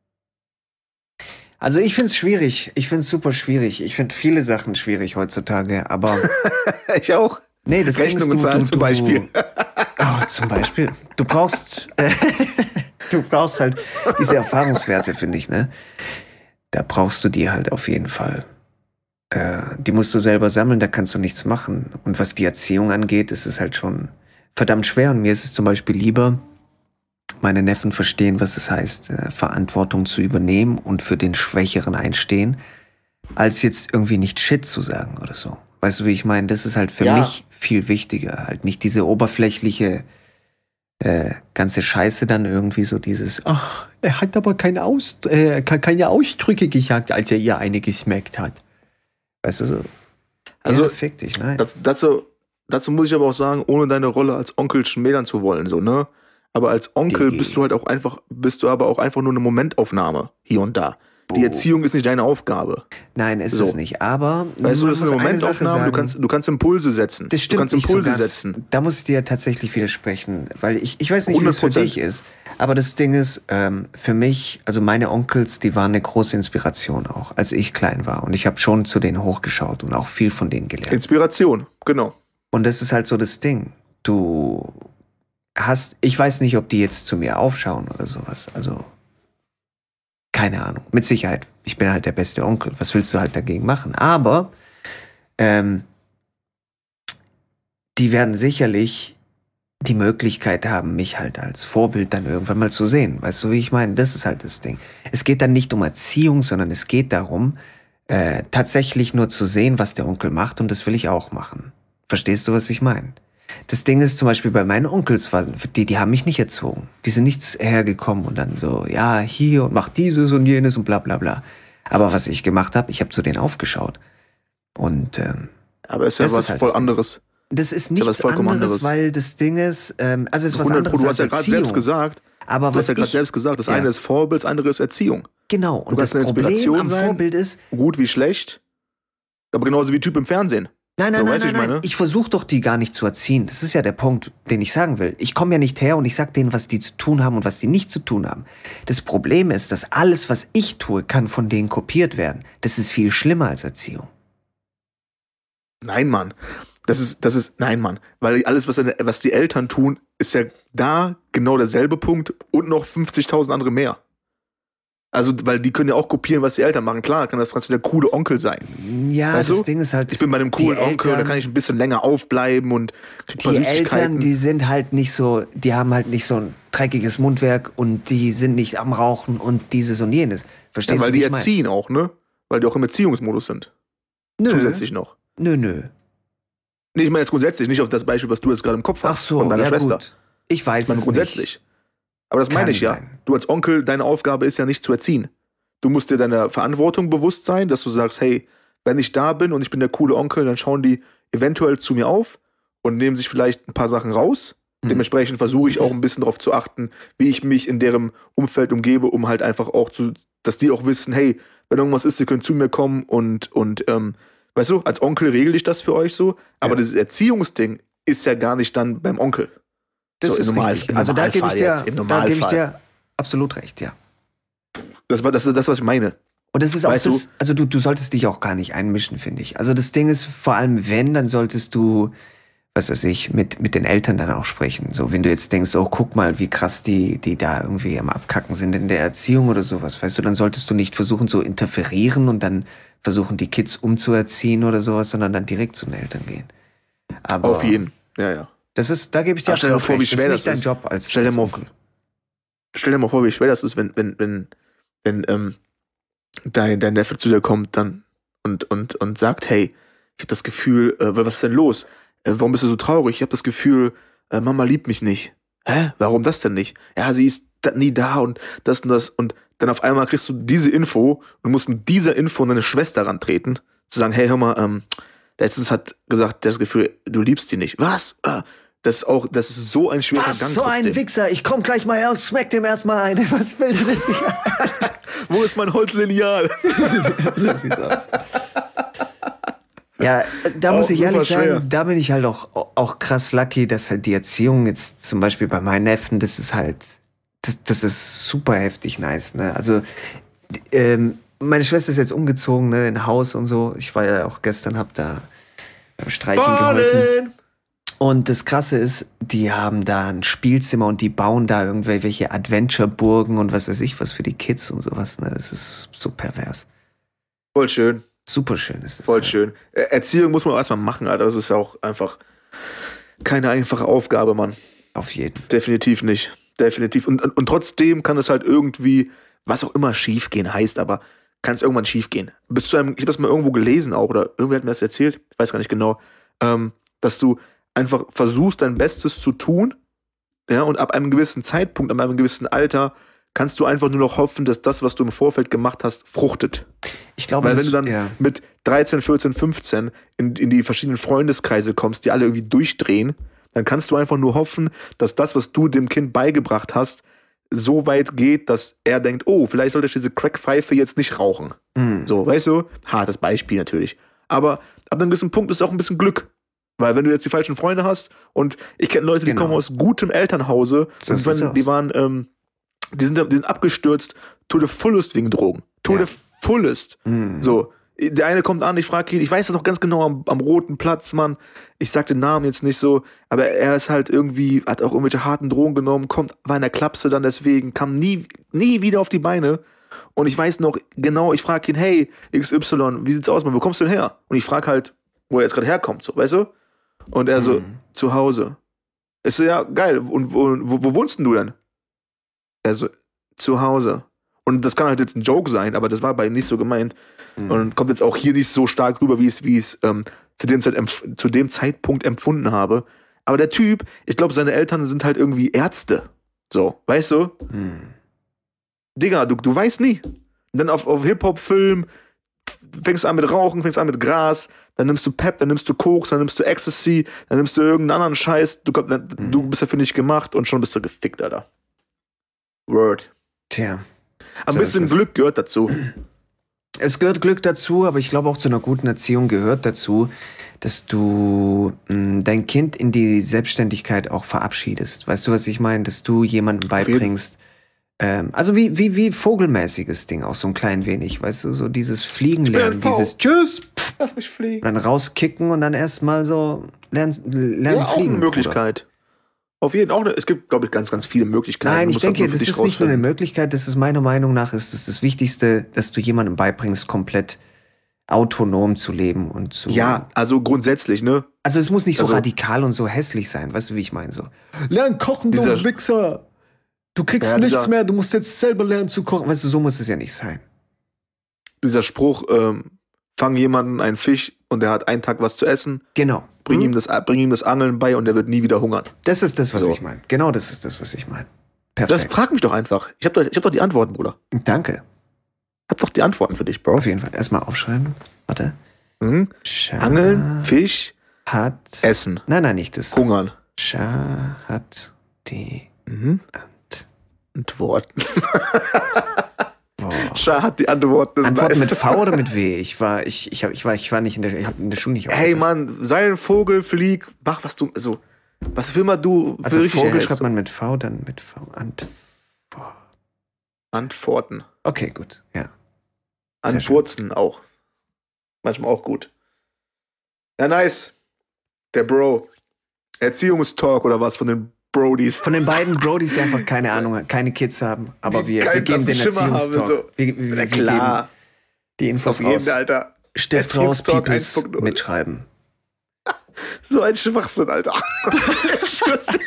Also ich find's schwierig. Ich find's super schwierig. Ich find viele Sachen schwierig heutzutage, aber Ich auch. nee, das Ding ist, Rechnungen du, zahlen du, zum du, Beispiel. Oh, zum Beispiel. Du brauchst, äh, du brauchst halt diese Erfahrungswerte, finde ich, ne? Da brauchst du die halt auf jeden Fall. Äh, die musst du selber sammeln, da kannst du nichts machen. Und was die Erziehung angeht, ist es halt schon verdammt schwer. Und mir ist es zum Beispiel lieber, meine Neffen verstehen, was es heißt, äh, Verantwortung zu übernehmen und für den Schwächeren einstehen, als jetzt irgendwie nicht Shit zu sagen oder so. Weißt du, wie ich meine? Das ist halt für Ja. mich viel wichtiger. Halt nicht diese oberflächliche äh, ganze Scheiße dann irgendwie so dieses, ach, er hat aber keine, Aus äh, ke- keine Ausdrücke gesagt, als er ihr eine gesmackt hat. Weißt du so? Also, ja, fick dich, nein. Das, dazu, dazu muss ich aber auch sagen, ohne deine Rolle als Onkel schmälern zu wollen, so, ne? Aber als Onkel Digi. bist du halt auch einfach, bist du aber auch einfach nur eine Momentaufnahme hier und da. Die Erziehung ist nicht deine Aufgabe. Nein, ist So. es nicht. Aber Weißt du, man das ist muss eine eine Sache Momentaufnahme, du sagen. kannst, du kannst Impulse setzen. Das du stimmt kannst nicht so Impulse ganz. setzen. Da muss ich dir tatsächlich widersprechen, weil ich, ich weiß nicht, wie es für hundert Prozent. dich ist, aber das Ding ist, ähm, für mich, also meine Onkels, die waren eine große Inspiration auch, als ich klein war und ich habe schon zu denen hochgeschaut und auch viel von denen gelernt. Inspiration, genau. Und das ist halt so das Ding. Du hast, ich weiß nicht, ob die jetzt zu mir aufschauen oder sowas, also keine Ahnung, mit Sicherheit. Ich bin halt der beste Onkel. Was willst du halt dagegen machen? Aber ähm, die werden sicherlich die Möglichkeit haben, mich halt als Vorbild dann irgendwann mal zu sehen. Weißt du, wie ich meine? Das ist halt das Ding. Es geht dann nicht um Erziehung, sondern es geht darum, äh, tatsächlich nur zu sehen, was der Onkel macht und das will ich auch machen. Verstehst du, was ich meine? Das Ding ist zum Beispiel bei meinen Onkels, die, die haben mich nicht erzogen. Die sind nicht hergekommen und dann so, ja, hier und mach dieses und jenes und bla bla bla. Aber was ich gemacht habe, ich habe zu denen aufgeschaut. Und ähm, aber ist ja was halt voll anderes. Das ist nichts das anderes, anderes, weil das Ding ist, ähm, also es ist was anderes Du hast ja gerade selbst gesagt, aber du hast ja gerade selbst gesagt, das ja. eine ist Vorbild, das andere ist Erziehung. Genau, und das Problem am sein, Vorbild ist... gut wie schlecht, aber genauso wie Typ im Fernsehen. Nein, nein, so, nein, nein, nein, nein. Ich versuche doch, die gar nicht zu erziehen. Das ist ja der Punkt, den ich sagen will. Ich komme ja nicht her und ich sage denen, was die zu tun haben und was die nicht zu tun haben. Das Problem ist, dass alles, was ich tue, kann von denen kopiert werden. Das ist viel schlimmer als Erziehung. Nein, Mann. Das ist, das ist, nein, Mann. Weil alles, was, was die Eltern tun, ist ja da genau derselbe Punkt und noch fünfzigtausend andere mehr. Also, weil die können ja auch kopieren, was die Eltern machen. Klar, kann das trotzdem der coole Onkel sein. Ja, weißt das du? Ding ist halt... Ich bin bei einem coolen Onkel, da kann ich ein bisschen länger aufbleiben und krieg die Eltern, die sind halt nicht so, die haben halt nicht so ein dreckiges Mundwerk und die sind nicht am Rauchen und dieses und jenes. Verstehst ja, weil du, die erziehen mein? auch, ne? Weil die auch im Erziehungsmodus sind. Nö. Zusätzlich noch. Nö, nö. Nee, ich meine jetzt grundsätzlich, nicht auf das Beispiel, was du jetzt gerade im Kopf hast. Ach so, von deiner ja, Schwester. Gut. Ich weiß ich meine, es grundsätzlich. nicht. Aber das Kann meine ich ja. sein. Du als Onkel, deine Aufgabe ist ja nicht zu erziehen. Du musst dir deiner Verantwortung bewusst sein, dass du sagst, hey, wenn ich da bin und ich bin der coole Onkel, dann schauen die eventuell zu mir auf und nehmen sich vielleicht ein paar Sachen raus. Mhm. Dementsprechend versuche ich auch ein bisschen darauf zu achten, wie ich mich in deren Umfeld umgebe, um halt einfach auch zu, dass die auch wissen, hey, wenn irgendwas ist, ihr könnt zu mir kommen und, und ähm, weißt du, als Onkel regle ich das für euch so, aber ja. dieses Erziehungsding ist ja gar nicht dann beim Onkel. Das so, ist Normal, richtig. Also da gebe ich dir, da gebe ich dir absolut recht, ja. Das war das, das, was ich meine. Und das ist auch weißt das, du? also du, du solltest dich auch gar nicht einmischen, finde ich. Also das Ding ist, vor allem wenn, dann solltest du, was weiß ich, mit, mit den Eltern dann auch sprechen. So, wenn du jetzt denkst, oh, guck mal, wie krass die, die da irgendwie am Abkacken sind in der Erziehung oder sowas, weißt du, dann solltest du nicht versuchen zu interferieren und dann versuchen, die Kids umzuerziehen oder sowas, sondern dann direkt zu den Eltern gehen. Aber auf jeden, ja, ja. Das ist, da gebe ich dir stell dir vor, wie schwer das ist. Das nicht dein Job als, stell dir als mal vor, stell dir mal vor, wie schwer das ist, wenn, wenn, wenn, wenn, ähm, dein, dein Neffe zu dir kommt dann und, und, und sagt, hey, ich habe das Gefühl, äh, was ist denn los? Äh, warum bist du so traurig? Ich habe das Gefühl, äh, Mama liebt mich nicht. Hä? Warum das denn nicht? Ja, sie ist da, nie da und das und das. Und dann auf einmal kriegst du diese Info und musst mit dieser Info an deine Schwester rantreten, zu sagen, hey, hör mal, ähm, letztens hat gesagt, das Gefühl, du liebst sie nicht. Was? Äh, Das ist auch, das ist so ein schwerer Was, Gang. so trotzdem. ein Wichser, ich komm gleich mal her und smack dem erstmal ein. Was will der das nicht? Wo ist mein Holzlineal? So sieht's aus. Ja, da muss Auch ich ehrlich super schwer. sagen, da bin ich halt auch, auch krass lucky, dass halt die Erziehung jetzt zum Beispiel bei meinen Neffen, das ist halt, das, das ist super heftig nice, ne? Also, ähm, meine Schwester ist jetzt umgezogen, ne, in ein Haus und so. Ich war ja auch gestern, hab da beim Streichen geholfen. Und das Krasse ist, die haben da ein Spielzimmer und die bauen da irgendwelche Adventure-Burgen und was weiß ich was für die Kids und sowas. Ne? Das ist so pervers. Voll schön. Super schön ist das. Voll ja. schön. Erziehung muss man auch erstmal machen, Alter. Das ist ja auch einfach keine einfache Aufgabe, Mann. Auf jeden. Definitiv nicht. Definitiv. Und, und, und trotzdem kann es halt irgendwie, was auch immer schief gehen heißt, aber kann es irgendwann schief gehen. Bis zu einem, ich habe das mal irgendwo gelesen auch, oder irgendwer hat mir das erzählt, ich weiß gar nicht genau, ähm, dass du einfach versuchst, dein Bestes zu tun, ja, und ab einem gewissen Zeitpunkt, ab einem gewissen Alter, kannst du einfach nur noch hoffen, dass das, was du im Vorfeld gemacht hast, fruchtet. Ich glaube, Weil das, wenn du dann ja. mit dreizehn, vierzehn, fünfzehn in, in die verschiedenen Freundeskreise kommst, die alle irgendwie durchdrehen, dann kannst du einfach nur hoffen, dass das, was du dem Kind beigebracht hast, so weit geht, dass er denkt, oh, vielleicht sollte ich diese Crackpfeife jetzt nicht rauchen. Mhm. So, weißt du? Hartes Beispiel natürlich. Aber ab einem gewissen Punkt ist es auch ein bisschen Glück. Weil wenn du jetzt die falschen Freunde hast und ich kenne Leute, die Genau. kommen aus gutem Elternhause So und sieht's wenn, aus. die waren, ähm, die sind, die sind abgestürzt, to the fullest wegen Drogen. To Ja. the fullest. Mhm. So, der eine kommt an, ich frage ihn, ich weiß das noch ganz genau am, am Roten Platz, Mann. Ich sag den Namen jetzt nicht so, aber er ist halt irgendwie, hat auch irgendwelche harten Drogen genommen, kommt, war in der Klapse dann deswegen, kam nie, nie wieder auf die Beine. Und ich weiß noch genau, ich frage ihn, hey, X Y, wie sieht's aus, Mann, wo kommst du denn her? Und ich frage halt, wo er jetzt gerade herkommt, so, weißt du? Und er so, Mhm. zu Hause. Ich so, ja, geil, und wo, wo, wo wohnst denn du denn? Er so, zu Hause. Und das kann halt jetzt ein Joke sein, aber das war bei ihm nicht so gemeint. Mhm. Und kommt jetzt auch hier nicht so stark rüber, wie ich es, wie ich es ähm, zu, dem Zeit, empf- zu dem Zeitpunkt empfunden habe. Aber der Typ, ich glaube, seine Eltern sind halt irgendwie Ärzte. So, weißt du? Hm. Digga, du, du weißt nie. Und dann auf, auf Hip-Hop-Film fängst du an mit Rauchen, fängst an mit Gras, dann nimmst du Pep, dann nimmst du Koks, dann nimmst du Ecstasy, dann nimmst du irgendeinen anderen Scheiß. Du, dann, Mhm. du bist dafür nicht gemacht und schon bist du gefickt, Alter. Word. Tja. Ein So bisschen ist es. Glück gehört dazu. Es gehört Glück dazu, aber ich glaube auch zu einer guten Erziehung gehört dazu, dass du mh, dein Kind in die Selbstständigkeit auch verabschiedest. Weißt du, was ich meine? Dass du jemandem jeden. beibringst, ähm, also wie, wie, wie vogelmäßiges Ding auch so ein klein wenig, weißt du, so dieses Fliegen bin lernen, ein V. dieses Tschüss, pff, Lass mich fliegen. dann rauskicken und dann erstmal so lernen, lernen Ja, auch fliegen. eine Möglichkeit. Auf jeden Fall. Es gibt, glaube ich, ganz, ganz viele Möglichkeiten. Nein, Du ich musst halt denke, nur für das dich ist nicht nur eine rausfinden. Möglichkeit, das ist meiner Meinung nach ist das, das Wichtigste, dass du jemandem beibringst, komplett autonom zu leben und zu. Ja, also grundsätzlich, ne? Also es muss nicht so Also- radikal und so hässlich sein, weißt du, wie ich meine so. Lern kochen, du Dieser- Wichser. Du kriegst Ja, nichts dieser- mehr, du musst jetzt selber lernen zu kochen. Weißt du, so muss es ja nicht sein. Dieser Spruch, ähm, fang jemanden einen Fisch und der hat einen Tag was zu essen, Genau. bring, Hm? ihm, das, bring ihm das Angeln bei und er wird nie wieder hungern. Das ist das, was So. ich meine. Genau das ist das, was ich meine. Das Perfekt. frag mich doch einfach. Ich habe doch, ich hab doch die Antworten, Bruder. Danke. Ich hab doch die Antworten für dich, Bro. Auf jeden Fall. Erstmal aufschreiben. Warte. Mhm. Scha Angeln, Fisch, hat. Essen, Nein, nein, nicht das. hungern. Scha hat die Mhm. Ant. Antworten. Boah. Scha hat die Antworten. Das ist Antwort nice. mit V oder mit W? Ich war, ich, ich, hab, ich war, ich war nicht in der, ich habe in der Schule nicht Hey aufgepasst. Mann, sei ein Vogel, flieg, mach was du, also, was für immer du Also für richtig Vogel hältst. schreibt man mit V, dann mit V. Ant. Boah. Antworten. Okay, gut. Ja. Sehr Antworten auch. Manchmal auch gut. Ja, nice. Der Bro. Erziehungstalk oder was von den Brodies. Von den beiden Brodys, die einfach keine Ahnung, keine Kids haben, aber Die wir, wir keinen geben den blassen Schimmer haben, Erziehungstalk. so. Wir, wir, Na wir geben klar. die Infos Auf jeden, raus. Alter. Stift raus, Erziehungstalk Peoples, eins Punkt null. mitschreiben. So ein Schwachsinn, Alter. Ich schwör's dir.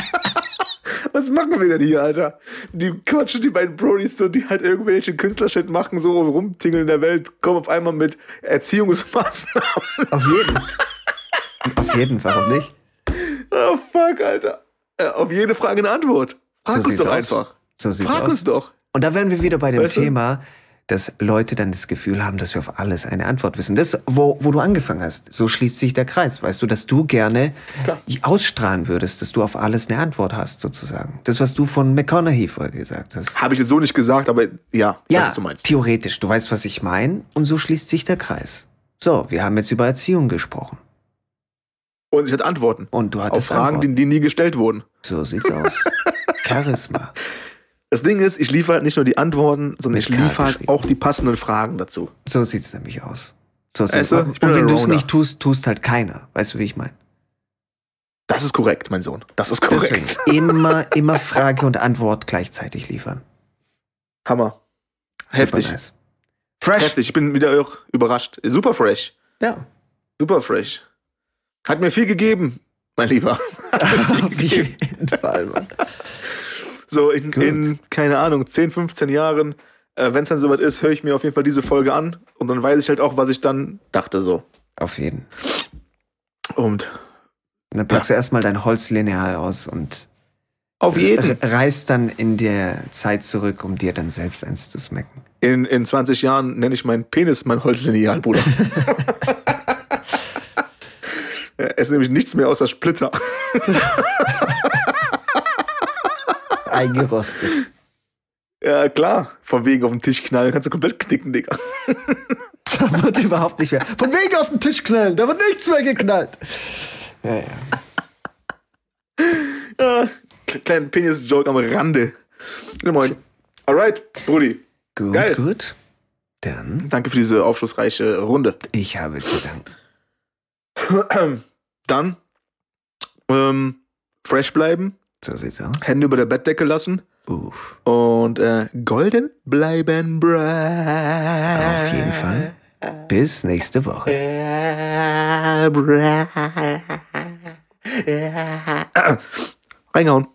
Was machen wir denn hier, Alter? Die quatschen die beiden Brodies so, die halt irgendwelche Künstlershit machen, so rumtingeln in der Welt, kommen auf einmal mit Erziehungsmaßnahmen. Auf jeden. Auf jeden, warum nicht? Oh fuck, Alter. Äh, auf jede Frage eine Antwort. Frag So uns sieht's doch aus. einfach. So sieht's Frag aus. uns doch. Und da wären wir wieder bei dem Weißt du? Thema, dass Leute dann das Gefühl haben, dass wir auf alles eine Antwort wissen. Das, wo, wo du angefangen hast, so schließt sich der Kreis, weißt du, dass du gerne Klar. ausstrahlen würdest, dass du auf alles eine Antwort hast, sozusagen. Das, was du von McConaughey vorher gesagt hast. Habe ich jetzt so nicht gesagt, aber ja, Ja, was du meinst. theoretisch, du weißt, was ich meine, und so schließt sich der Kreis. So, wir haben jetzt über Erziehung gesprochen. Und ich hatte Antworten. Und du Auf hattest Fragen, die, Antworten. die nie gestellt wurden. So sieht's aus. Charisma. Das Ding ist, ich liefere halt nicht nur die Antworten, sondern Mit ich K liefere halt geschrieben. auch die passenden Fragen dazu. So sieht's nämlich aus. So sieht's Weißt du, aus. ich bin Und wenn ein du es Allrounder. nicht tust, tust halt keiner. Weißt du, wie ich meine? Das ist korrekt, mein Sohn. Das ist korrekt. Deswegen immer, immer Frage und Antwort gleichzeitig liefern. Hammer. Heftig. Super nice. Fresh. Heftig. Ich bin wieder auch überrascht. Super fresh. Ja. Super fresh. Hat mir viel gegeben, mein Lieber. Auf jeden Fall, Mann. So in, Gut. in keine Ahnung, zehn, fünfzehn Jahren, äh, wenn es dann soweit ist, höre ich mir auf jeden Fall diese Folge an und dann weiß ich halt auch, was ich dann dachte so. Auf jeden. Und Und dann packst du erstmal dein Holzlineal aus und auf jeden. re- reist dann in der Zeit zurück, um dir dann selbst eins zu smacken. In, in zwanzig Jahren nenne ich meinen Penis mein Holzlineal, Bruder. Er ist nämlich nichts mehr außer Splitter. Eingerostet. Ja, klar. Von wegen auf den Tisch knallen, kannst du komplett knicken, Digga. Da wird überhaupt nicht mehr. Von wegen auf den Tisch knallen, da wird nichts mehr geknallt. Ja, ja. Ja, kleinen Penis-Joke am Rande. Ja, moin. Alright, Brudi. Gut, Geil. gut. Dann, Danke für diese aufschlussreiche Runde. ich habe zu danken. Dann ähm, fresh bleiben, So sieht's aus. Hände über der Bettdecke lassen Uff. und äh, golden bleiben, bra. Auf jeden Fall. Bis nächste Woche. Reingehauen.